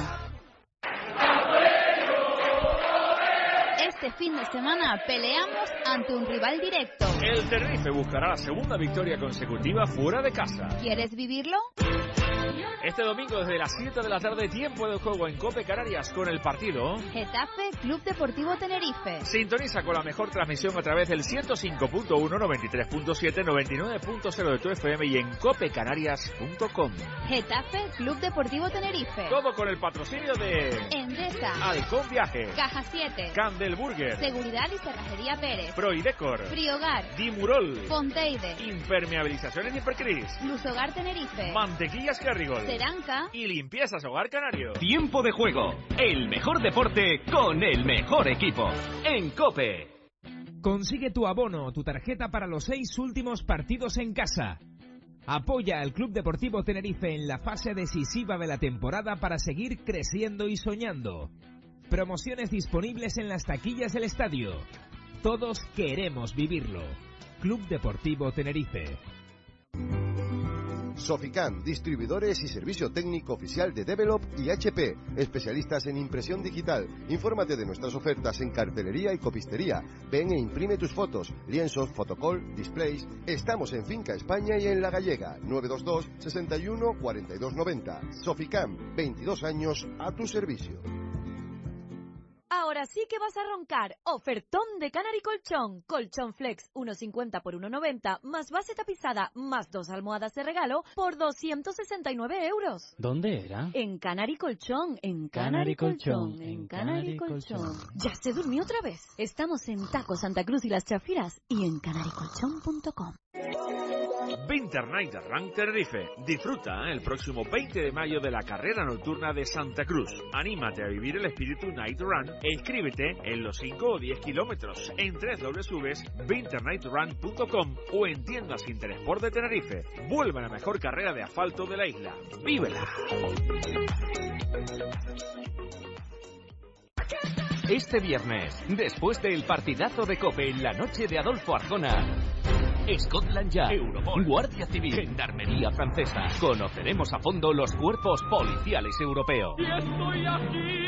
Speaker 14: Este fin de semana peleamos ante un rival directo.
Speaker 3: El Tenerife buscará la segunda victoria consecutiva fuera de casa.
Speaker 14: ¿Quieres vivirlo?
Speaker 3: Este domingo desde las siete de la tarde, tiempo de juego en Cope Canarias con el partido
Speaker 14: Getafe Club Deportivo Tenerife.
Speaker 3: Sintoniza con la mejor transmisión a través del ciento cinco punto uno, noventa y tres punto siete, noventa y nueve punto cero de tu F M y en cope canarias punto com.
Speaker 14: Getafe Club Deportivo Tenerife.
Speaker 3: Todo con el patrocinio de
Speaker 14: Endesa,
Speaker 3: Halcón Viaje,
Speaker 14: Caja siete,
Speaker 3: Candel Burger,
Speaker 14: Seguridad y Cerrajería Pérez,
Speaker 3: Proidecor,
Speaker 14: Friogar,
Speaker 3: Dimurol,
Speaker 14: Fonteide,
Speaker 3: Impermeabilizaciones Hipercris,
Speaker 14: Luz Hogar Tenerife,
Speaker 3: Mantequillas Kerrigol,
Speaker 14: Ceranca
Speaker 3: y Limpiezas Hogar Canario.
Speaker 15: Tiempo de juego. El mejor deporte con el mejor equipo. En COPE.
Speaker 21: Consigue tu abono o tu tarjeta para los seis últimos partidos en casa. Apoya al Club Deportivo Tenerife en la fase decisiva de la temporada para seguir creciendo y soñando. Promociones disponibles en las taquillas del estadio. Todos queremos vivirlo. Club Deportivo Tenerife.
Speaker 22: Soficam, distribuidores y servicio técnico oficial de Develop y H P, especialistas en impresión digital. Infórmate de nuestras ofertas en cartelería y copistería. Ven e imprime tus fotos, lienzos, fotocall, displays. Estamos en Finca España y en La Gallega, nueve dos dos, sesenta y uno, cuarenta y dos noventa. Soficam, veintidós años a tu servicio.
Speaker 9: Ahora sí que vas a roncar. Ofertón de Canary Colchón. Colchón Flex uno cincuenta por uno noventa, más base tapizada, más dos almohadas de regalo por doscientos sesenta y nueve euros.
Speaker 23: ¿Dónde era?
Speaker 9: En Canary Colchón, en
Speaker 23: Canary
Speaker 9: Canary,
Speaker 23: Colchón,
Speaker 9: Colchón,
Speaker 23: en
Speaker 9: en Canary
Speaker 23: Canary
Speaker 9: Colchón.
Speaker 23: Colchón.
Speaker 9: Ya se durmió otra vez. Estamos en Taco Santa Cruz y Las Chafiras y en canary colchón punto com.
Speaker 3: Winter Night Run Tenerife. Disfruta el próximo veinte de mayo de la carrera nocturna de Santa Cruz. Anímate a vivir el espíritu Night Run e inscríbete en los cinco o diez kilómetros en doble u doble u doble u punto winter night run punto com o en tiendas Interesport de Tenerife. Vuelve a la mejor carrera de asfalto de la isla. ¡Vívela!
Speaker 15: Este viernes, después del partidazo de COPE en la noche de Adolfo Arjona, Scotland Yard, Europol, Guardia Civil, Gendarmería Francesa. Conoceremos a fondo los cuerpos policiales europeos.
Speaker 24: Y estoy aquí,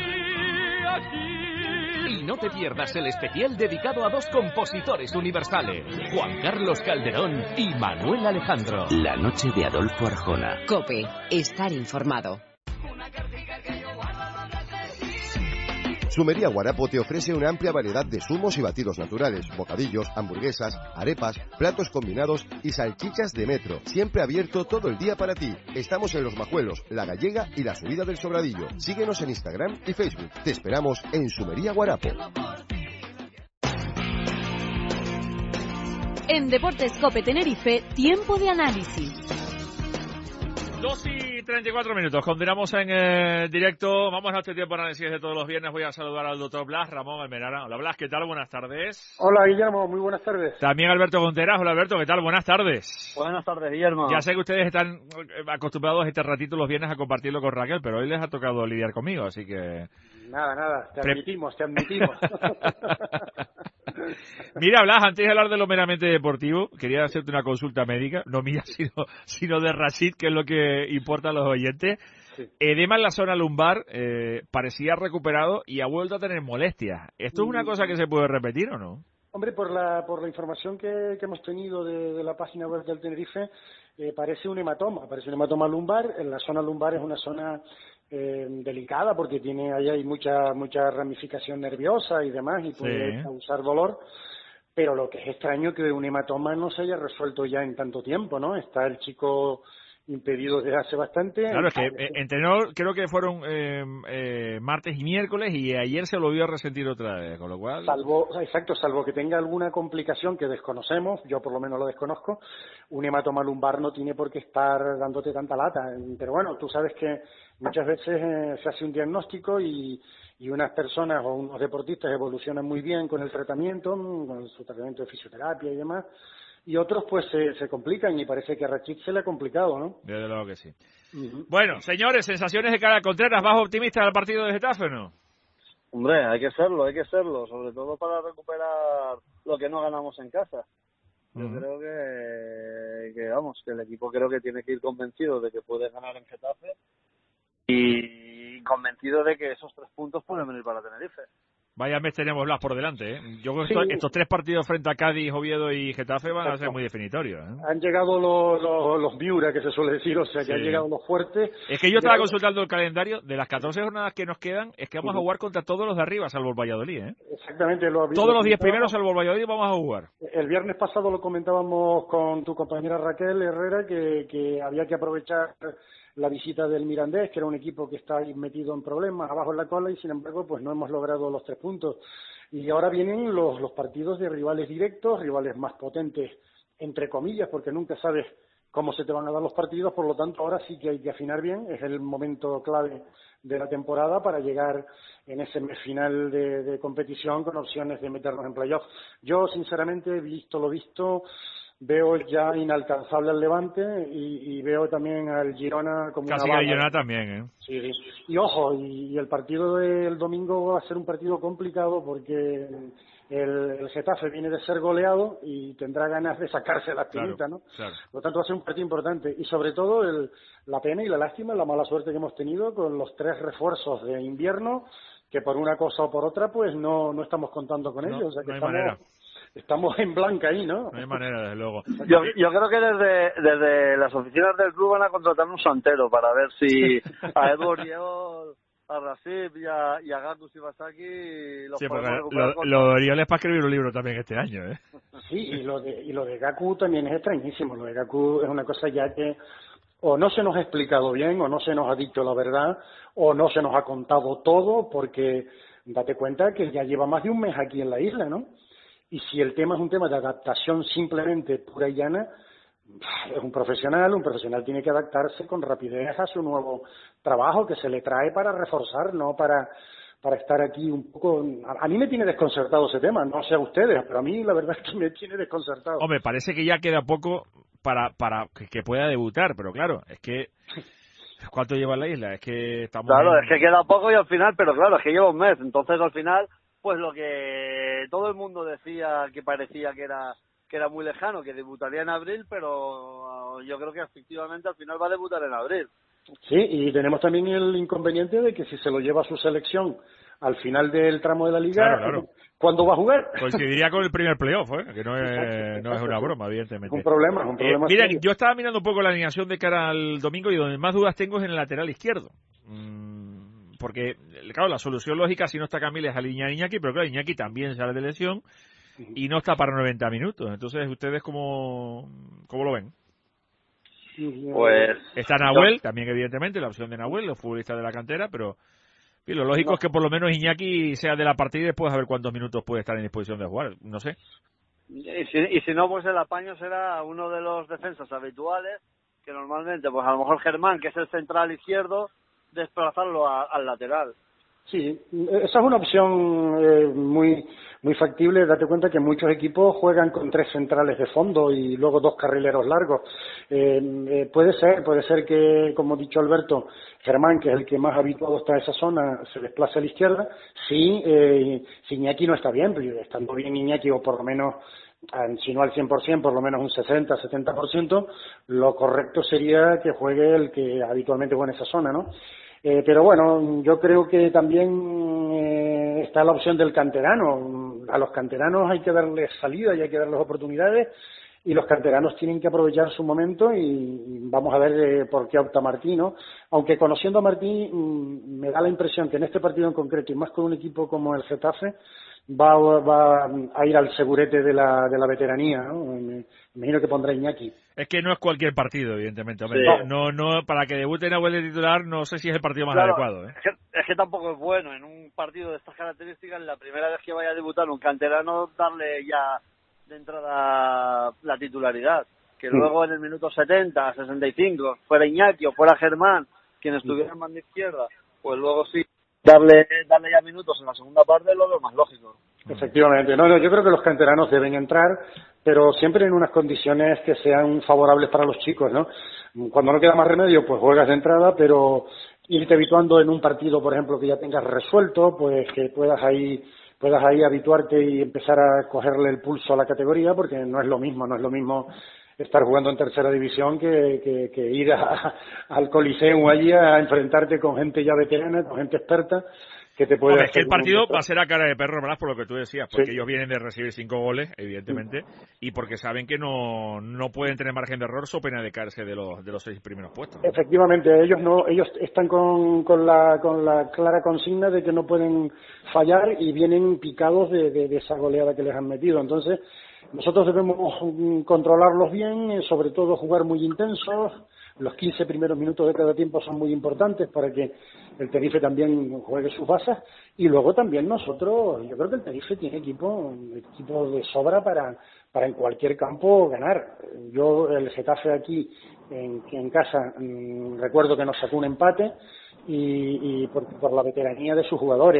Speaker 24: aquí.
Speaker 15: Y no te pierdas el especial dedicado a dos compositores universales, Juan Carlos Calderón y Manuel Alejandro.
Speaker 1: La noche de Adolfo Arjona.
Speaker 2: COPE. Estar informado.
Speaker 22: Sumería Guarapo te ofrece una amplia variedad de zumos y batidos naturales, bocadillos, hamburguesas, arepas, platos combinados y salchichas de metro. Siempre abierto todo el día para ti. Estamos en Los Majuelos, La Gallega y la Subida del Sobradillo. Síguenos en Instagram y Facebook. Te esperamos en Sumería Guarapo.
Speaker 9: En Deportes Cope Tenerife, tiempo de análisis.
Speaker 3: dos y treinta y cuatro minutos. Continuamos en eh, directo. Vamos a este tiempo de análisis de todos los viernes. Voy a saludar al doctor Blas, Ramón Almenara. Hola Blas, ¿qué tal? Buenas tardes.
Speaker 4: Hola Guillermo, muy buenas tardes.
Speaker 3: También Alberto Conteras. Hola Alberto, ¿qué tal? Buenas tardes.
Speaker 7: Buenas tardes, Guillermo.
Speaker 3: Ya sé que ustedes están acostumbrados este ratito los viernes a compartirlo con Raquel, pero hoy les ha tocado lidiar conmigo, así que...
Speaker 4: Nada, nada, te
Speaker 3: Pre-
Speaker 4: admitimos, te admitimos.
Speaker 3: Mira, Blas, antes de hablar de lo meramente deportivo, quería hacerte una consulta médica, no mía, sino, sino de Rashid, que es lo que importa a los oyentes. Sí. Edema en la zona lumbar, eh, parecía recuperado y ha vuelto a tener molestias. ¿Esto es una cosa que se puede repetir o no?
Speaker 4: Hombre, por la por la información que, que hemos tenido de, de la página web del Tenerife, eh, parece un hematoma, parece un hematoma lumbar. En la zona lumbar es una zona eh, delicada porque tiene ahí hay mucha mucha ramificación nerviosa y demás y puede sí. causar dolor. Pero lo que es extraño es que un hematoma no se haya resuelto ya en tanto tiempo, ¿no? Está el chico impedido desde hace bastante.
Speaker 3: Claro, es que eh, entrenó, creo que fueron eh, eh, martes y miércoles y ayer se lo vio a resentir otra vez, con lo cual...
Speaker 4: Salvo, exacto, salvo que tenga alguna complicación que desconocemos, yo por lo menos lo desconozco, un hematoma lumbar no tiene por qué estar dándote tanta lata. Pero bueno, tú sabes que muchas veces eh, se hace un diagnóstico y, y unas personas o unos deportistas evolucionan muy bien con el tratamiento, con su tratamiento de fisioterapia y demás, y otros pues se, se complican y parece que a Rachid se le ha complicado, ¿no?
Speaker 3: Desde luego que sí. Uh-huh. Bueno, señores, sensaciones de cara a Contreras, ¿más optimista del partido de Getafe o no?
Speaker 7: Hombre, hay que serlo, hay que serlo, sobre todo para recuperar lo que no ganamos en casa. Yo uh-huh. creo que, que, vamos, que el equipo creo que tiene que ir convencido de que puede ganar en Getafe y convencido de que esos tres puntos pueden venir para Tenerife.
Speaker 3: Vaya mes tenemos Blas por delante, ¿eh? Yo creo que sí. estos, estos tres partidos frente a Cádiz, Oviedo y Getafe van Exacto. a ser muy definitorios, ¿eh?
Speaker 4: Han llegado los, los, los Miura, que se suele decir, o sea, que sí. han llegado los fuertes.
Speaker 3: Es que yo estaba consultando el calendario, de las catorce jornadas que nos quedan, es que vamos uh-huh. a jugar contra todos los de arriba, salvo el Valladolid, ¿eh?
Speaker 4: Exactamente. Lo
Speaker 3: todos los diez primeros, salvo el Valladolid, vamos a jugar.
Speaker 4: El viernes pasado lo comentábamos con tu compañera Raquel Herrera, que, que había que aprovechar la visita del Mirandés, que era un equipo que está metido en problemas, abajo en la cola, y sin embargo, pues no hemos logrado los tres puntos. Y ahora vienen los, los partidos de rivales directos, rivales más potentes, entre comillas, porque nunca sabes cómo se te van a dar los partidos, por lo tanto ahora sí que hay que afinar bien, es el momento clave de la temporada para llegar en ese mes final de, de competición con opciones de meternos en playoff. Yo, sinceramente, visto lo visto, veo ya inalcanzable al Levante y, y veo también al Girona como
Speaker 3: Casi
Speaker 4: una
Speaker 3: al Girona también, ¿eh?
Speaker 4: Sí, sí. Y ojo, y, y el partido del domingo va a ser un partido complicado porque el, el Getafe viene de ser goleado y tendrá ganas de sacarse la espinita, claro, ¿no? Claro. Por lo tanto va a ser un partido importante y sobre todo el, la pena y la lástima, la mala suerte que hemos tenido con los tres refuerzos de invierno que por una cosa o por otra pues no, no estamos contando con no, ellos. O sea que
Speaker 3: no hay
Speaker 4: estamos,
Speaker 3: manera.
Speaker 4: Estamos en blanca ahí, ¿no?
Speaker 3: No hay manera, desde luego.
Speaker 7: Yo, yo creo que desde, desde las oficinas del club van a contratar un santero para ver si a Edu Oriol, a Rasip y a, y a Gaku Shibasaki los
Speaker 3: sí,
Speaker 7: podemos recuperar.
Speaker 3: Lo, con... lo de Oriol es para escribir un libro también este año, ¿eh?
Speaker 4: Sí, y lo de, y lo de Gaku también es extrañísimo. Lo de Gaku es una cosa ya que o no se nos ha explicado bien, o no se nos ha dicho la verdad, o no se nos ha contado todo, porque date cuenta que ya lleva más de un mes aquí en la isla, ¿no? Y si el tema es un tema de adaptación simplemente pura y llana, es un profesional, un profesional tiene que adaptarse con rapidez a su nuevo trabajo que se le trae para reforzar, no para, para estar aquí un poco... A, a mí me tiene desconcertado ese tema, no sé a ustedes, pero a mí la verdad es que me tiene desconcertado.
Speaker 3: Hombre, parece que ya queda poco para, para que, que pueda debutar, pero claro, es que... ¿Cuánto lleva en la isla? Es que estamos...
Speaker 7: Claro,
Speaker 3: en...
Speaker 7: es que queda poco y al final, pero claro, es que lleva un mes, entonces al final... Pues lo que todo el mundo decía que parecía que era que era muy lejano, que debutaría en abril, pero yo creo que efectivamente al final va a debutar en abril.
Speaker 4: Sí, y tenemos también el inconveniente de que si se lo lleva a su selección al final del tramo de la liga,
Speaker 3: claro, claro.
Speaker 4: ¿cuándo va a jugar?
Speaker 3: Coincidiría con el primer playoff, ¿eh? Que no es, exacto, no es una broma, evidentemente.
Speaker 4: Es un problema, es un problema.
Speaker 3: Eh, miren, yo estaba mirando un poco la alineación de cara al domingo y donde más dudas tengo es en el lateral izquierdo. Mm. Porque, claro, la solución lógica si no está Camila es alinear a Iñaki, pero claro, Iñaki también sale de lesión y no está para noventa minutos. Entonces, ¿ustedes cómo, cómo lo ven?
Speaker 7: Pues...
Speaker 3: Está Nahuel, yo... también evidentemente, la opción de Nahuel, los futbolistas de la cantera, pero y lo lógico no. es que por lo menos Iñaki sea de la partida y después a ver cuántos minutos puede estar en disposición de jugar, no sé.
Speaker 7: Y si, y si no, pues el apaño será uno de los defensas habituales, que normalmente, pues a lo mejor Germán, que es el central izquierdo, desplazarlo a, al lateral.
Speaker 4: Sí, esa es una opción eh, muy muy factible. Date cuenta que muchos equipos juegan con tres centrales de fondo y luego dos carrileros largos. Eh, eh, puede ser, puede ser que, como ha dicho Alberto, Germán, que es el que más habituado está a esa zona, se desplace a la izquierda. Sí, eh, si Iñaki no está bien, pero estando bien Iñaki, o por lo menos, si no al cien por ciento, por lo menos un sesenta, setenta por ciento, lo correcto sería que juegue el que habitualmente juega en esa zona, ¿no? Eh, pero bueno, yo creo que también eh, está la opción del canterano. A los canteranos hay que darles salida y hay que darles oportunidades, y los canteranos tienen que aprovechar su momento, y, y vamos a ver eh, por qué opta Martí, ¿no? Aunque conociendo a Martí, mmm, me da la impresión que en este partido en concreto, y más con un equipo como el Getafe, va, va a ir al segurete de la, de la veteranía, ¿no? Me imagino que pondrá Iñaki.
Speaker 3: Es que no es cualquier partido, evidentemente. Hombre.
Speaker 7: Sí.
Speaker 3: No, no, para que debute Nahuel de titular, no sé si es el partido más
Speaker 7: Claro,
Speaker 3: adecuado. ¿eh?
Speaker 7: Es, que, es que tampoco es bueno en un partido de estas características, la primera vez que vaya a debutar un canterano, darle ya de entrada la titularidad. Que
Speaker 4: Sí.
Speaker 7: luego en el minuto setenta, sesenta y cinco, fuera Iñaki o fuera Germán, quien estuviera en banda izquierda, pues luego sí, darle darle ya minutos en la segunda parte es lo veo más lógico.
Speaker 4: Efectivamente. No, no, yo creo que los canteranos deben entrar, pero siempre en unas condiciones que sean favorables para los chicos, ¿no? Cuando no queda más remedio, pues juegas de entrada, pero irte habituando en un partido, por ejemplo, que ya tengas resuelto, pues que puedas ahí puedas ahí habituarte y empezar a cogerle el pulso a la categoría, porque no es lo mismo, no es lo mismo estar jugando en tercera división que, que, que ir a, al Coliseum allí a enfrentarte con gente ya veterana, con gente experta, que te puede
Speaker 3: Hombre, es que
Speaker 4: hacer
Speaker 3: el partido
Speaker 4: un-
Speaker 3: va a ser a cara de perro, ¿verdad? Por lo que tú decías, porque
Speaker 4: Sí.
Speaker 3: ellos vienen de recibir cinco goles, evidentemente, y porque saben que no, no pueden tener margen de error, so pena de caerse de los, de los seis primeros puestos. ¿no?
Speaker 4: Efectivamente, ellos no, ellos están con, con la con la clara consigna de que no pueden fallar, y vienen picados de, de, de esa goleada que les han metido. Entonces, nosotros debemos mm, controlarlos bien, eh, sobre todo jugar muy intensos. Los quince primeros minutos de cada tiempo son muy importantes para que el Tenerife también juegue sus bazas, y luego también nosotros, yo creo que el Tenerife tiene equipo, equipo de sobra para, para en cualquier campo ganar. Yo, el Getafe aquí en, en casa, mmm, recuerdo que nos sacó un empate, y, y por, por la veteranía de sus jugadores.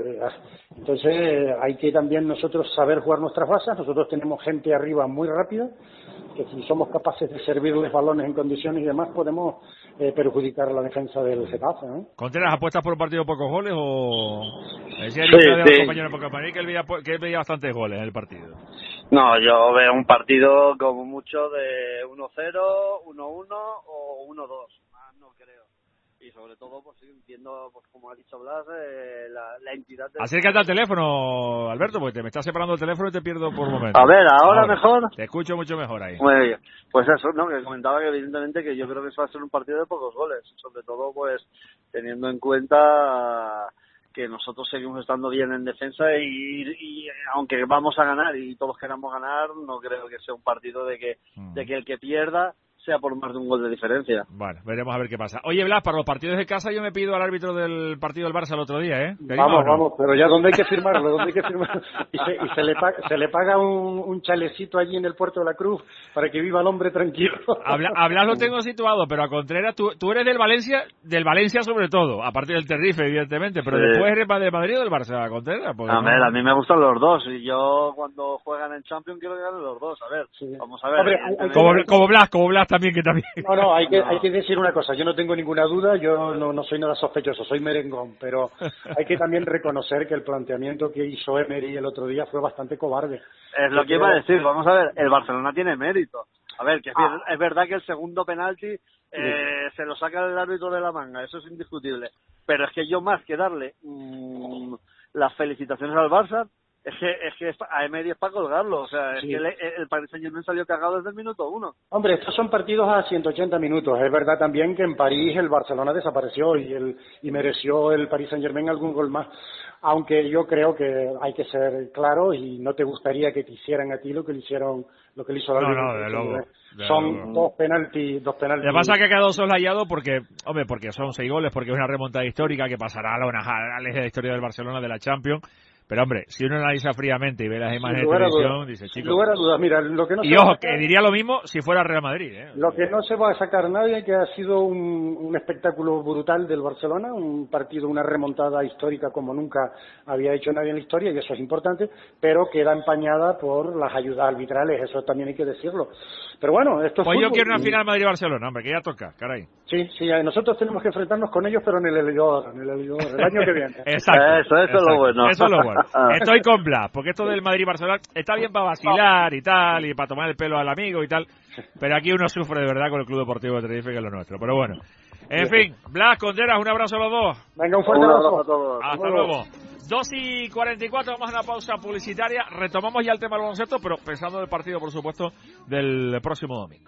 Speaker 4: Entonces hay que también nosotros saber jugar nuestras bazas. Nosotros tenemos gente arriba muy rápida, que si somos capaces de servirles balones en condiciones y demás, podemos eh, perjudicar la defensa del Getafe, ¿no?
Speaker 3: Contreras, ¿apuestas por un partido de pocos goles o...? Me decía
Speaker 7: Sí,
Speaker 3: el
Speaker 7: sí.
Speaker 3: compañero por compañía que él veía, que él veía bastantes goles en el partido.
Speaker 7: No, yo veo un partido como mucho de uno cero, uno uno o uno dos, más no creo. Y sobre todo, pues sí, entiendo, pues como ha dicho Blas, eh, la, la entidad del...
Speaker 3: Acércate al teléfono, Alberto, porque te me estás separando el teléfono y te pierdo por un momento.
Speaker 7: A ver, ¿ahora mejor?
Speaker 3: Te escucho mucho mejor ahí.
Speaker 7: Muy bien. Pues eso, ¿no? Que comentaba que evidentemente que yo creo que eso va a ser un partido de pocos goles, sobre todo pues teniendo en cuenta que nosotros seguimos estando bien en defensa y, y aunque vamos a ganar y todos queramos ganar, no creo que sea un partido de que mm. de que el que pierda sea por más de un gol de diferencia.
Speaker 3: Bueno, veremos a ver qué pasa. Oye, Blas, para los partidos de casa yo me pido al árbitro del partido del Barça el otro día, ¿eh?
Speaker 4: Vamos, no? vamos, pero ya ¿dónde hay que firmarlo? ¿Dónde hay que firmarlo? Y, se, y se, le paga, se le paga un, un chalecito allí en el Puerto de la Cruz para que viva el hombre tranquilo.
Speaker 3: Habla, a Blas lo tengo situado, pero a Contreras, tú, tú eres del Valencia, del Valencia sobre todo, aparte del Tenerife, evidentemente, pero sí. Después eres de Madrid o del Barça, Contreras.
Speaker 7: A
Speaker 3: no...
Speaker 7: ver, a mí me gustan los dos, y yo cuando juegan en Champions quiero que ganen los dos, a ver, sí. vamos a ver. Hombre,
Speaker 3: hay, hay como, que... como Blas, como Blas también, que también...
Speaker 4: No, no, hay que, no. hay que decir una cosa, yo no tengo ninguna duda, yo no, no soy nada sospechoso, soy merengón, pero hay que también reconocer que el planteamiento que hizo Emery el otro día fue bastante cobarde.
Speaker 7: Es lo que iba a decir, vamos a ver, el Barcelona tiene mérito. A ver, que es, ah. es verdad que el segundo penalti eh, sí. se lo saca el árbitro de la manga, eso es indiscutible, pero es que yo más que darle mmm, las felicitaciones al Barça, Es que, es que a Emery es para colgarlo, o sea, es sí. que el, el Paris Saint-Germain salió cagado desde el minuto uno.
Speaker 4: Hombre, estos son partidos a ciento ochenta minutos. Es verdad también que en París el Barcelona desapareció y el y mereció el Paris Saint-Germain algún gol más. Aunque yo creo que hay que ser claro y no te gustaría que te hicieran a ti lo que le hicieron, lo que le hizo el árbitro.
Speaker 3: No, no, de luego.
Speaker 4: Son
Speaker 3: luego.
Speaker 4: dos penaltis, dos penaltis.
Speaker 3: Lo que pasa es que ha quedado soslayado porque, hombre, porque son seis goles, porque es una remontada histórica que pasará a la, a la historia del Barcelona de la Champions. Pero hombre, si uno analiza fríamente y ve las imágenes de televisión, dice, chicos...
Speaker 4: Sin lugar a dudas, mira, lo que no
Speaker 3: y ojo, que diría lo mismo si fuera Real Madrid, ¿eh?
Speaker 4: Lo que no se va a sacar nadie, que ha sido un, un espectáculo brutal del Barcelona, un partido, una remontada histórica como nunca había hecho nadie en la historia, y eso es importante, pero queda empañada por las ayudas arbitrales, eso también hay que decirlo. Pero bueno, esto es
Speaker 3: Pues
Speaker 4: fútbol.
Speaker 3: yo quiero una final Madrid-Barcelona, hombre, que ya toca, caray.
Speaker 4: Sí, sí, nosotros tenemos que enfrentarnos con ellos, pero en el Elidor, en el Elidor, el año que viene.
Speaker 3: Exacto.
Speaker 7: Eso, eso
Speaker 3: exacto,
Speaker 7: es lo bueno.
Speaker 3: Eso es lo bueno. Estoy con Blas, porque esto del Madrid-Barcelona está bien para vacilar y tal, y para tomar el pelo al amigo y tal, pero aquí uno sufre de verdad con el Club Deportivo de Tenerife, que es lo nuestro. Pero bueno, en fin, Blas, Contreras, un abrazo a los dos.
Speaker 4: Venga, un fuerte abrazo
Speaker 7: a todos.
Speaker 3: Hasta luego. dos y cuarenta y cuatro, vamos a una pausa publicitaria. Retomamos ya el tema del baloncesto, pero pensando en el partido, por supuesto, del próximo domingo.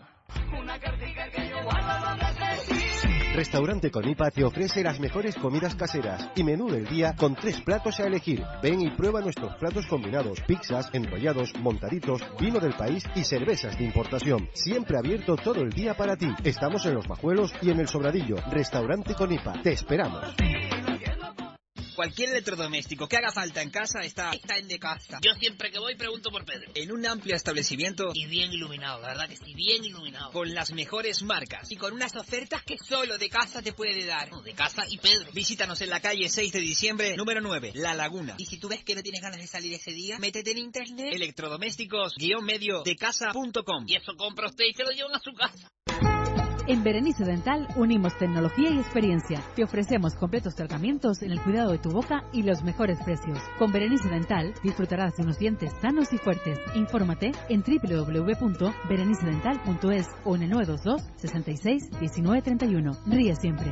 Speaker 22: Restaurante Conipa te ofrece las mejores comidas caseras y menú del día con tres platos a elegir. Ven y prueba nuestros platos combinados, pizzas, enrollados, montaditos, vino del país y cervezas de importación. Siempre abierto todo el día para ti. Estamos en Los Majuelos y en El Sobradillo. Restaurante Conipa. Te esperamos.
Speaker 8: Cualquier electrodoméstico que haga falta en casa está, está en Decasa.
Speaker 11: Yo siempre que voy pregunto por Pedro.
Speaker 8: En un amplio establecimiento
Speaker 11: y bien iluminado, la verdad que sí, bien iluminado.
Speaker 8: Con las mejores marcas y con unas ofertas que solo Decasa te puede dar.
Speaker 11: No, Decasa y Pedro.
Speaker 8: Visítanos en la calle seis de diciembre, número nueve, La Laguna. Y si tú ves que no tienes ganas de salir ese día, métete en internet, electrodomésticos guión medio decasa punto com.
Speaker 11: Y eso compra usted y se lo llevan a su casa.
Speaker 2: En Berenice Dental unimos tecnología y experiencia. Te ofrecemos completos tratamientos en el cuidado de tu boca y los mejores precios. Con Berenice Dental disfrutarás de unos dientes sanos y fuertes. Infórmate en doble u doble u doble u punto berenice dental punto es o en el nueve dos dos, sesenta y seis, diecinueve treinta y uno. Ríe siempre.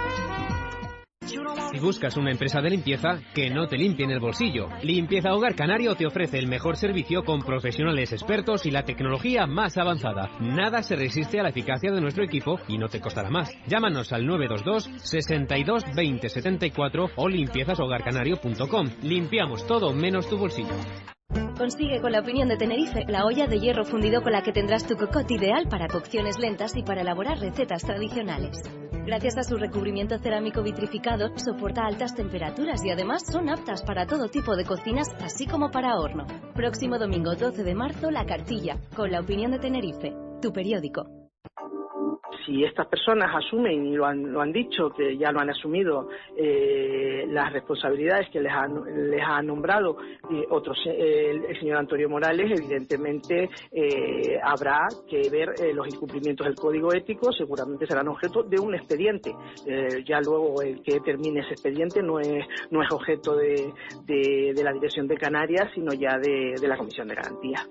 Speaker 16: Si buscas una empresa de limpieza, que no te limpie en el bolsillo. Limpieza Hogar Canario te ofrece el mejor servicio con profesionales expertos y la tecnología más avanzada. Nada se resiste a la eficacia de nuestro equipo y no te costará más. Llámanos al nueve dos dos, sesenta y dos, veinte setenta y cuatro o limpiezas hogar canario punto com. Limpiamos todo menos tu bolsillo.
Speaker 9: Consigue con la opinión de Tenerife la olla de hierro fundido con la que tendrás tu cocotte ideal para cocciones lentas y para elaborar recetas tradicionales. Gracias a su recubrimiento cerámico vitrificado, soporta altas temperaturas y además son aptas para todo tipo de cocinas, así como para horno. Próximo domingo doce de marzo, La Cartilla, con la opinión de Tenerife, tu periódico.
Speaker 17: Si estas personas asumen, y lo han, lo han dicho, que ya lo han asumido, eh, las responsabilidades que les ha, les ha nombrado eh, otros, eh, el, el señor Antonio Morales, evidentemente eh, habrá que ver eh, los incumplimientos del Código Ético, seguramente serán objeto de un expediente. Eh, ya luego el que termine ese expediente no es, no es objeto de, de, de la Dirección de Canarias, sino ya de, de la Comisión de Garantías.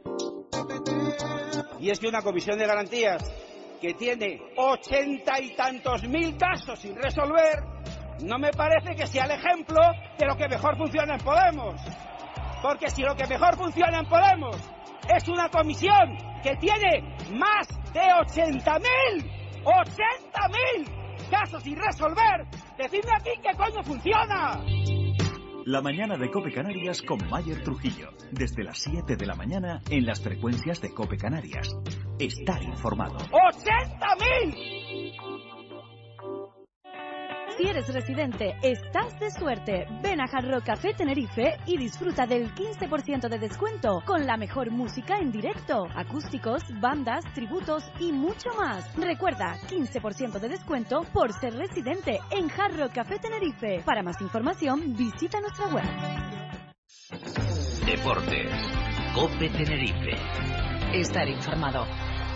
Speaker 18: Y es que una comisión de garantías que tiene ochenta y tantos mil casos sin resolver, no me parece que sea el ejemplo de lo que mejor funciona en Podemos. Porque si lo que mejor funciona en Podemos es una comisión que tiene más de ochenta mil, ochenta mil casos sin resolver, decidme aquí qué coño funciona.
Speaker 19: La mañana de COPE Canarias con Mayer Trujillo. Desde las siete de la mañana en las frecuencias de COPE Canarias. Estar informado.
Speaker 18: ¡ochenta mil!
Speaker 9: Si eres residente, estás de suerte. Ven a Hard Rock Café Tenerife y disfruta del quince por ciento de descuento con la mejor música en directo, acústicos, bandas, tributos y mucho más. Recuerda, quince por ciento de descuento por ser residente en Hard Rock Café Tenerife. Para más información, visita nuestra web.
Speaker 1: Deportes. COPE Tenerife.
Speaker 9: Estar informado.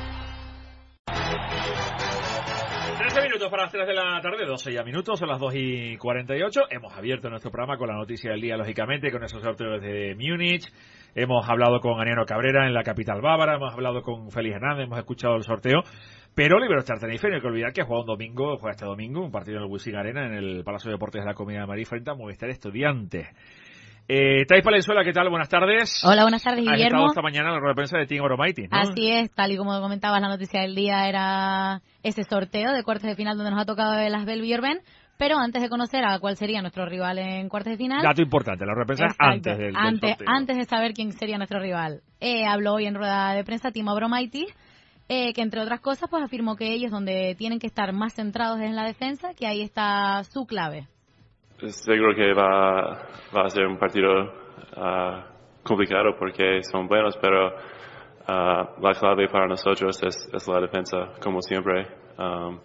Speaker 3: trece minutos para las tres de la tarde, doce ya minutos, son las dos y cuarenta y ocho. Hemos abierto nuestro programa con la noticia del día, lógicamente, con esos sorteos de Múnich. Hemos hablado con Aniano Cabrera en la capital bávara, hemos hablado con Félix Hernández, hemos escuchado el sorteo. Pero Liberostar Tenerife, no hay que olvidar que juega un domingo, juega este domingo, un partido en el Wizzing Arena, en el Palacio de Deportes de la Comunidad de Madrid, frente a Movistar Estudiantes. Eh, Thais Palenzuela, ¿qué tal? Buenas tardes.
Speaker 23: Hola, buenas tardes, Guillermo.
Speaker 3: Has estado esta mañana en la rueda de prensa de Team Oromaiti, ¿no?
Speaker 23: Así es, tal y como comentabas, la noticia del día era ese sorteo de cuartos de final donde nos ha tocado el Asbel Bierben. Pero antes de conocer a cuál sería nuestro rival en cuartos de final...
Speaker 3: Dato importante, la rueda de prensa antes del,
Speaker 23: antes,
Speaker 3: del sorteo.
Speaker 23: Antes de saber quién sería nuestro rival. Eh, habló hoy en rueda de prensa Timo Oromaiti, eh, que entre otras cosas pues afirmó que ellos donde tienen que estar más centrados es en la defensa, que ahí está su clave.
Speaker 24: Seguro que va, va a ser un partido
Speaker 10: uh, complicado porque son buenos, pero uh, la clave para nosotros es, es la defensa, como siempre. Um,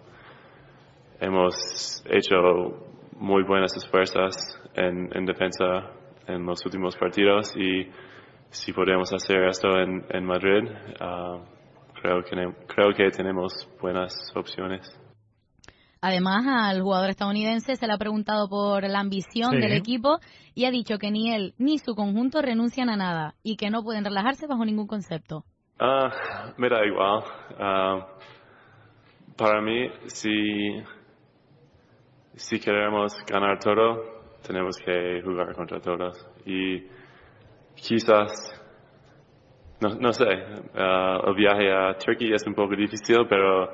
Speaker 10: hemos hecho muy buenas esfuerzos en, en defensa en los últimos partidos y si podemos hacer esto en, en Madrid, uh, creo que, creo que tenemos buenas opciones.
Speaker 23: Además, al jugador estadounidense se le ha preguntado por la ambición
Speaker 3: Sí.
Speaker 23: del equipo y ha dicho que ni él ni su conjunto renuncian a nada y que no pueden relajarse bajo ningún concepto.
Speaker 10: Uh, me da igual. Uh, para mí, si, si queremos ganar todo, tenemos que jugar contra todos. Y quizás, no, no sé, uh, el viaje a Turquía es un poco difícil, pero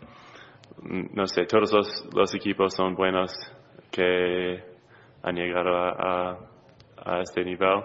Speaker 10: no sé, todos los, los equipos son buenos que han llegado a, a, a este nivel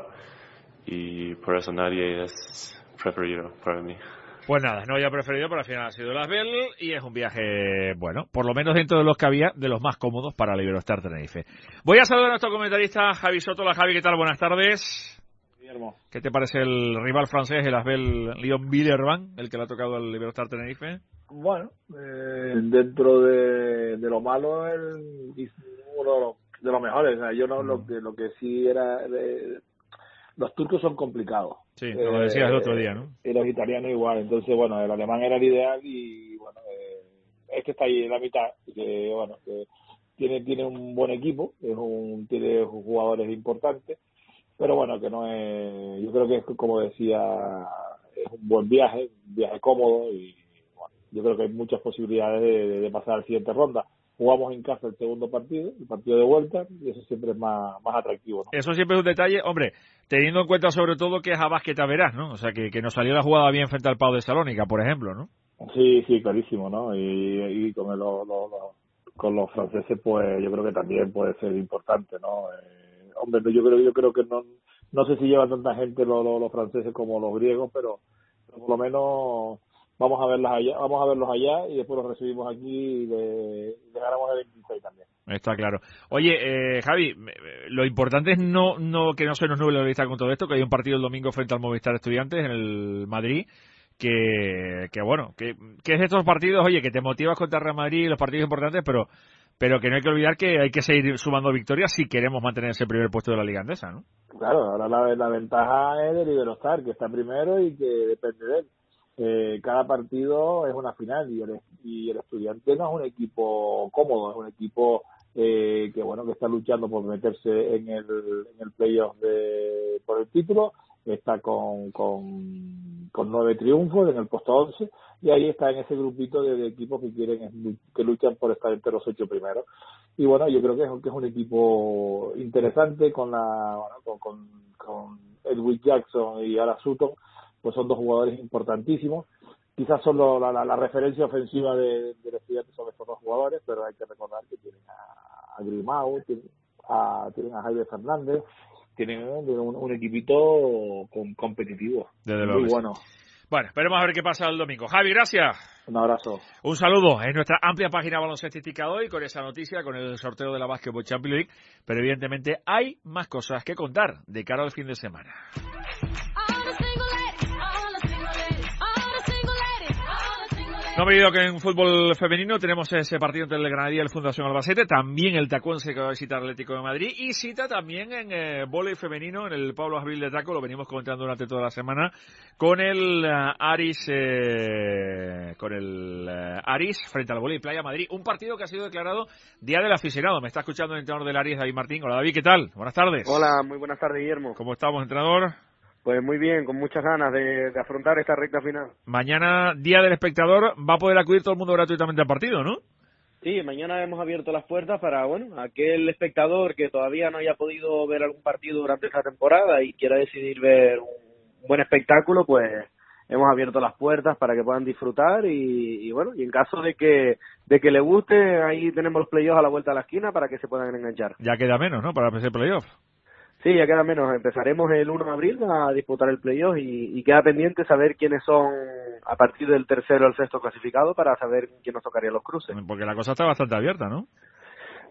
Speaker 10: y por eso nadie es preferido para mí.
Speaker 3: Pues nada, no había preferido, pero al final ha sido el Asbel y es un viaje, bueno, por lo menos dentro de los que había, de los más cómodos para el Iberostar Tenerife. Voy a saludar a nuestro comentarista Javi Soto. Hola Javi, ¿qué tal? Buenas tardes.
Speaker 12: Guillermo.
Speaker 3: ¿Qué te parece el rival francés, el Asbel Lyon Villeurbanne, el que le ha tocado al Iberostar Tenerife?
Speaker 12: Bueno, eh, dentro de, de lo malo, el, uno de los, de los mejores. O sea, yo no, mm. lo, que, lo que sí era... Eh, los turcos son complicados.
Speaker 3: Sí, lo decías el otro día, ¿no?
Speaker 12: Y los italianos igual. Entonces, bueno, el alemán era el ideal y, bueno, eh, es que está ahí en la mitad. Que, bueno, que tiene tiene un buen equipo, es un tiene jugadores importantes, pero bueno, que no es... Yo creo que es, como decía, es un buen viaje, un viaje cómodo y, bueno, yo creo que hay muchas posibilidades de, de, de pasar a la siguiente ronda. Jugamos en casa el segundo partido, el partido de vuelta, y eso siempre es más, más atractivo, ¿no?
Speaker 3: Eso siempre es un detalle, hombre, teniendo en cuenta sobre todo que es a básquet a verás, ¿no? O sea, que, que nos salió la jugada bien frente al Pau de Salónica, por ejemplo, ¿no?
Speaker 12: Sí, sí, clarísimo, ¿no? Y, y con, el, lo, lo, lo, con los franceses, pues yo creo que también puede ser importante, ¿no? Eh, hombre, yo creo yo creo que no no sé si llevan tanta gente los, los, los franceses como los griegos, pero, pero por lo menos... Vamos a verlos allá, vamos a verlos allá y después los recibimos aquí y le, le ganamos el veintiséis también.
Speaker 3: Está claro. Oye, eh, Javi, lo importante es no no que no se nos nuble la vista con todo esto, que hay un partido el domingo frente al Movistar Estudiantes en el Madrid, que, que bueno, que, que es de estos partidos, oye, que te motivas contra Real Madrid y los partidos importantes, pero pero que no hay que olvidar que hay que seguir sumando victorias si queremos mantener ese primer puesto de la Liga Andesa, ¿no?
Speaker 12: Claro, ahora la, la ventaja es del Iberostar, que está primero y que depende de él. Eh, cada partido es una final y el, y el Estudiante no es un equipo cómodo, es un equipo eh, que bueno que está luchando por meterse en el en el playoff de por el título, está con con, con nueve triunfos en el puesto once y ahí está en ese grupito de, de equipos que quieren que luchan por estar entre los ocho primeros. Y bueno, yo creo que es, que es un equipo interesante con la bueno, con, con, con Edwin Jackson y ahora Sutton, pues son dos jugadores importantísimos. Quizás son lo, la, la, la referencia ofensiva de, de los Estudiantes son estos dos jugadores, pero hay que recordar que tienen a, a Grimau, tienen a, tienen a Jaime Fernández, tienen un, un equipito con, competitivo,
Speaker 3: Desde
Speaker 12: muy
Speaker 3: luego,
Speaker 12: bueno.
Speaker 3: Sí. Bueno, esperemos a ver qué pasa el domingo. Javi, gracias.
Speaker 12: Un abrazo.
Speaker 3: Un saludo en nuestra amplia página baloncestística hoy con esa noticia, con el sorteo de la Basketball Champions League, pero evidentemente hay más cosas que contar de cara al fin de semana. No me olvido que en fútbol femenino tenemos ese partido entre el Granadilla y el Fundación Albacete, también el Tacuense que va a visitar el Atlético de Madrid y cita también en eh, vóley femenino en el Pablo Abril de Taco, lo venimos comentando durante toda la semana, con el uh, Aris eh, con el uh, Aris frente al Vóley Playa Madrid, un partido que ha sido declarado Día del Aficionado. Me está escuchando el entrenador del Aris, David Martín. Hola David, ¿qué tal? Buenas tardes.
Speaker 13: Hola, muy buenas tardes Guillermo.
Speaker 3: ¿Cómo estamos, entrenador?
Speaker 13: Pues muy bien, con muchas ganas de, de afrontar esta recta final.
Speaker 3: Mañana, Día del Espectador, va a poder acudir todo el mundo gratuitamente al partido, ¿no?
Speaker 13: Sí, mañana hemos abierto las puertas para, bueno, aquel espectador que todavía no haya podido ver algún partido durante esta temporada y quiera decidir ver un buen espectáculo, pues hemos abierto las puertas para que puedan disfrutar y, y bueno, y en caso de que de que le guste, ahí tenemos los playoffs a la vuelta de la esquina para que se puedan enganchar.
Speaker 3: Ya queda menos, ¿no?, para ese playoff.
Speaker 13: Sí, ya queda menos. Empezaremos el uno de abril a disputar el playoff y, y queda pendiente saber quiénes son a partir del tercero al sexto clasificado para saber quién nos tocaría los cruces.
Speaker 3: Porque la cosa está bastante abierta, ¿no?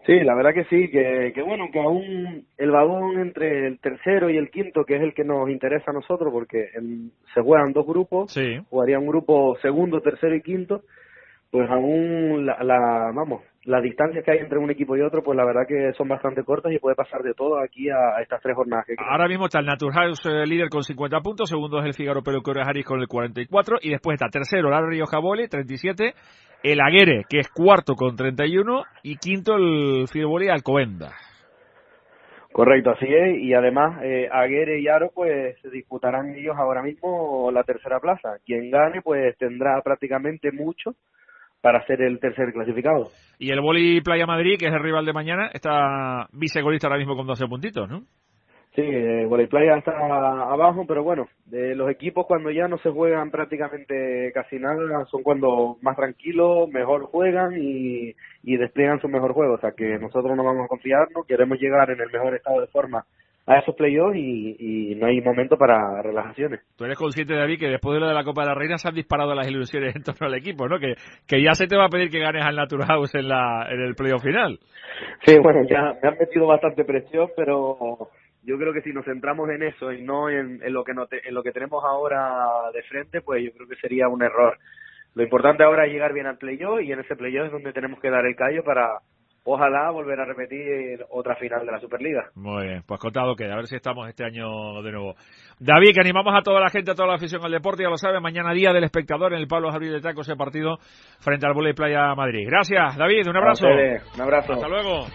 Speaker 13: Sí, la verdad que sí, que, que bueno, que aún el vagón entre el tercero y el quinto, que es el que nos interesa a nosotros, porque en, se juegan dos grupos,
Speaker 3: sí.
Speaker 13: jugaría un grupo segundo, tercero y quinto, pues aún la, la vamos, las distancias que hay entre un equipo y otro, pues la verdad que son bastante cortas y puede pasar de todo aquí a, a estas tres jornadas. Que
Speaker 3: Ahora mismo está el Naturhaus eh, líder con cincuenta puntos, segundo es el Fígaro Peluquero Jaris con el cuarenta y cuatro, y después está tercero el Rioja Vole, treinta y siete, el Aguere, que es cuarto con treinta y uno, y quinto el Fiboli Alcobendas.
Speaker 13: Correcto, así es, y además eh, Aguere y Aro pues se disputarán ellos ahora mismo la tercera plaza. Quien gane pues tendrá prácticamente mucho para ser el tercer clasificado.
Speaker 3: Y el Boli Playa Madrid, que es el rival de mañana, está vicegolista ahora mismo con doce puntitos, ¿no?
Speaker 13: Sí, eh, Volley Playa está abajo, pero bueno, de los equipos cuando ya no se juegan prácticamente casi nada, son cuando más tranquilos, mejor juegan y, y despliegan su mejor juego. O sea que nosotros no vamos a confiarnos, queremos llegar en el mejor estado de forma a esos playoffs y, y no hay momento para relajaciones.
Speaker 3: Tú eres consciente, David, que después de lo de la Copa de la Reina se han disparado las ilusiones en torno al equipo, ¿no? Que, que ya se te va a pedir que ganes al Naturhaus en, la, en el playoff final.
Speaker 13: Sí, bueno, ya me han metido bastante presión, pero yo creo que si nos centramos en eso y no en, en lo que no te, en lo que tenemos ahora de frente, pues yo creo que sería un error. Lo importante ahora es llegar bien al playoff y en ese playoff es donde tenemos que dar el callo para, ojalá, volver a repetir otra final de la Superliga.
Speaker 3: Muy bien, pues contado queda, a ver si estamos este año de nuevo. David, que animamos a toda la gente, a toda la afición al deporte, ya lo sabe, mañana día del espectador en el Pablo Javier de Taco, ese partido frente al Volley Playa Madrid. Gracias, David, un abrazo.
Speaker 13: Un abrazo.
Speaker 3: Hasta luego.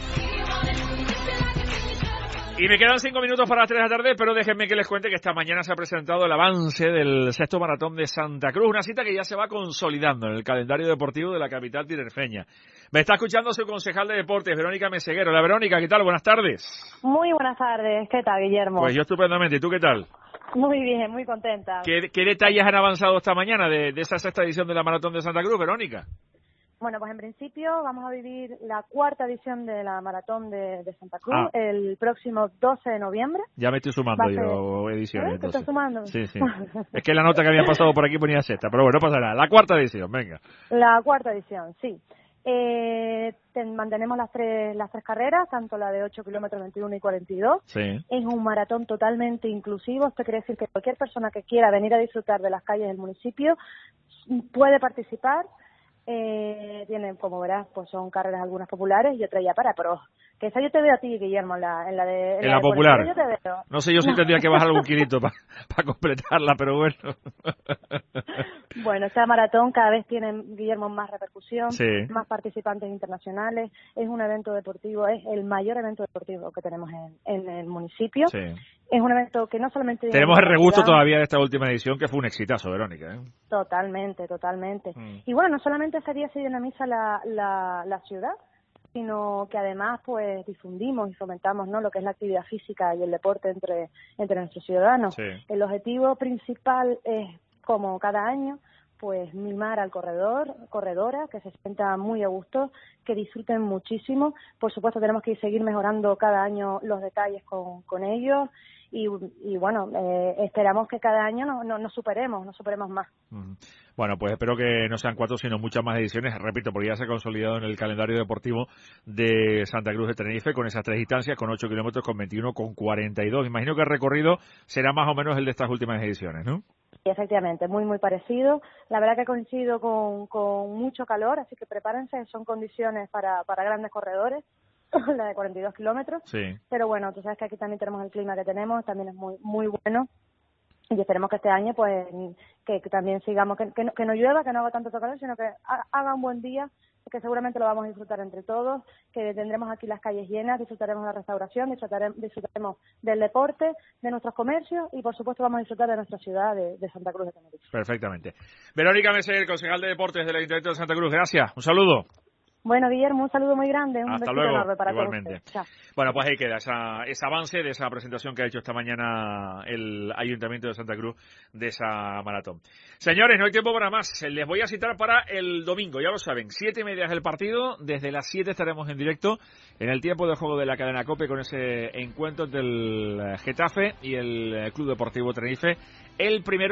Speaker 3: Y me quedan cinco minutos para las tres de la tarde, pero déjenme que les cuente que esta mañana se ha presentado el avance del sexto maratón de Santa Cruz, una cita que ya se va consolidando en el calendario deportivo de la capital tinerfeña. Me está escuchando su concejal de deportes, Verónica Meseguero. Hola, Verónica, ¿qué tal? Buenas tardes.
Speaker 5: Muy buenas tardes, ¿qué tal, Guillermo?
Speaker 3: Pues yo estupendamente, ¿y tú qué tal?
Speaker 5: Muy bien, muy contenta.
Speaker 3: ¿Qué, qué detalles han avanzado esta mañana de, de esa sexta edición de la maratón de Santa Cruz, Verónica?
Speaker 5: Bueno, pues en principio vamos a vivir la cuarta edición de la Maratón de, de Santa Cruz
Speaker 3: ah.
Speaker 5: el próximo doce de noviembre.
Speaker 3: Ya me estoy sumando
Speaker 5: ser...
Speaker 3: yo ediciones.
Speaker 5: ¿Eh? ¿Te estás sumando?
Speaker 3: Sí, sí. Es que la nota que había pasado por aquí ponía sexta, pero bueno, no pasa nada. La cuarta edición, venga.
Speaker 5: La cuarta edición, sí. Eh, ten, mantenemos las tres las tres carreras, tanto la de ocho kilómetros, veintiuno y cuarenta y dos.
Speaker 3: Sí.
Speaker 5: Es un maratón totalmente inclusivo. Esto quiere decir que cualquier persona que quiera venir a disfrutar de las calles del municipio puede participar. Eh, tienen, como verás, pues son carreras algunas populares y otras ya para pros. Que esa yo te veo a ti, Guillermo, en la, en la de... En,
Speaker 3: en
Speaker 5: la,
Speaker 3: la
Speaker 5: de
Speaker 3: popular.
Speaker 5: Yo te veo.
Speaker 3: No sé yo si no. tendría que bajar algún kilito para pa completarla, pero bueno.
Speaker 5: Bueno, esta maratón cada vez tiene, Guillermo, más repercusión,
Speaker 3: sí.
Speaker 5: más participantes internacionales. Es un evento deportivo, es el mayor evento deportivo que tenemos en, en el municipio.
Speaker 3: Sí.
Speaker 5: Es un evento que no solamente...
Speaker 3: Tenemos el regusto todavía de esta última edición, que fue un exitazo, Verónica, ¿eh?
Speaker 5: Totalmente, totalmente.
Speaker 3: Mm.
Speaker 5: Y bueno, no solamente ese día se dinamiza la, la, la ciudad, sino que además pues difundimos y fomentamos, ¿no?, lo que es la actividad física y el deporte entre, entre nuestros ciudadanos.
Speaker 3: Sí.
Speaker 5: El objetivo principal es, como cada año, pues mimar al corredor, corredora, que se sienta muy a gusto, que disfruten muchísimo. Por supuesto tenemos que seguir mejorando cada año los detalles con, con ellos y, y bueno, eh, esperamos que cada año nos no, no superemos, nos superemos más.
Speaker 3: Mm. Bueno, pues espero que no sean cuatro, sino muchas más ediciones, repito, porque ya se ha consolidado en el calendario deportivo de Santa Cruz de Tenerife con esas tres distancias, con ocho kilómetros, con veintiuno, con cuarenta y dos. Imagino que el recorrido será más o menos el de estas últimas ediciones, ¿no?
Speaker 5: Efectivamente, muy, muy parecido. La verdad que coincido con, con mucho calor, así que prepárense, son condiciones para, para grandes corredores, la de cuarenta y dos kilómetros.
Speaker 3: Sí.
Speaker 5: Pero bueno, tú sabes que aquí también tenemos el clima que tenemos, también es muy, muy bueno. Y esperemos que este año, pues, que, que también sigamos, que, que, no, que no llueva, que no haga tanto calor, sino que haga un buen día, que seguramente lo vamos a disfrutar entre todos, que tendremos aquí las calles llenas, disfrutaremos de la restauración, disfrutaremos, disfrutaremos del deporte, de nuestros comercios y, por supuesto, vamos a disfrutar de nuestra ciudad de, de Santa Cruz de Tenerife.
Speaker 3: Perfectamente. Verónica Meseguer, concejal de deportes del Ayuntamiento de Santa Cruz. Gracias. Un saludo.
Speaker 5: Bueno, Guillermo, un saludo muy grande, un
Speaker 3: Hasta
Speaker 5: besito
Speaker 3: luego,
Speaker 5: enorme para
Speaker 3: igualmente.
Speaker 5: todos ustedes. Chao.
Speaker 3: Bueno, pues ahí queda esa, ese avance de esa presentación que ha hecho esta mañana el Ayuntamiento de Santa Cruz de esa maratón. Señores, no hay tiempo para más. Les voy a citar para el domingo, ya lo saben, siete y media es el partido. Desde las siete estaremos en directo en el tiempo de juego de la cadena COPE con ese encuentro del Getafe y el Club Deportivo Tenerife. El primero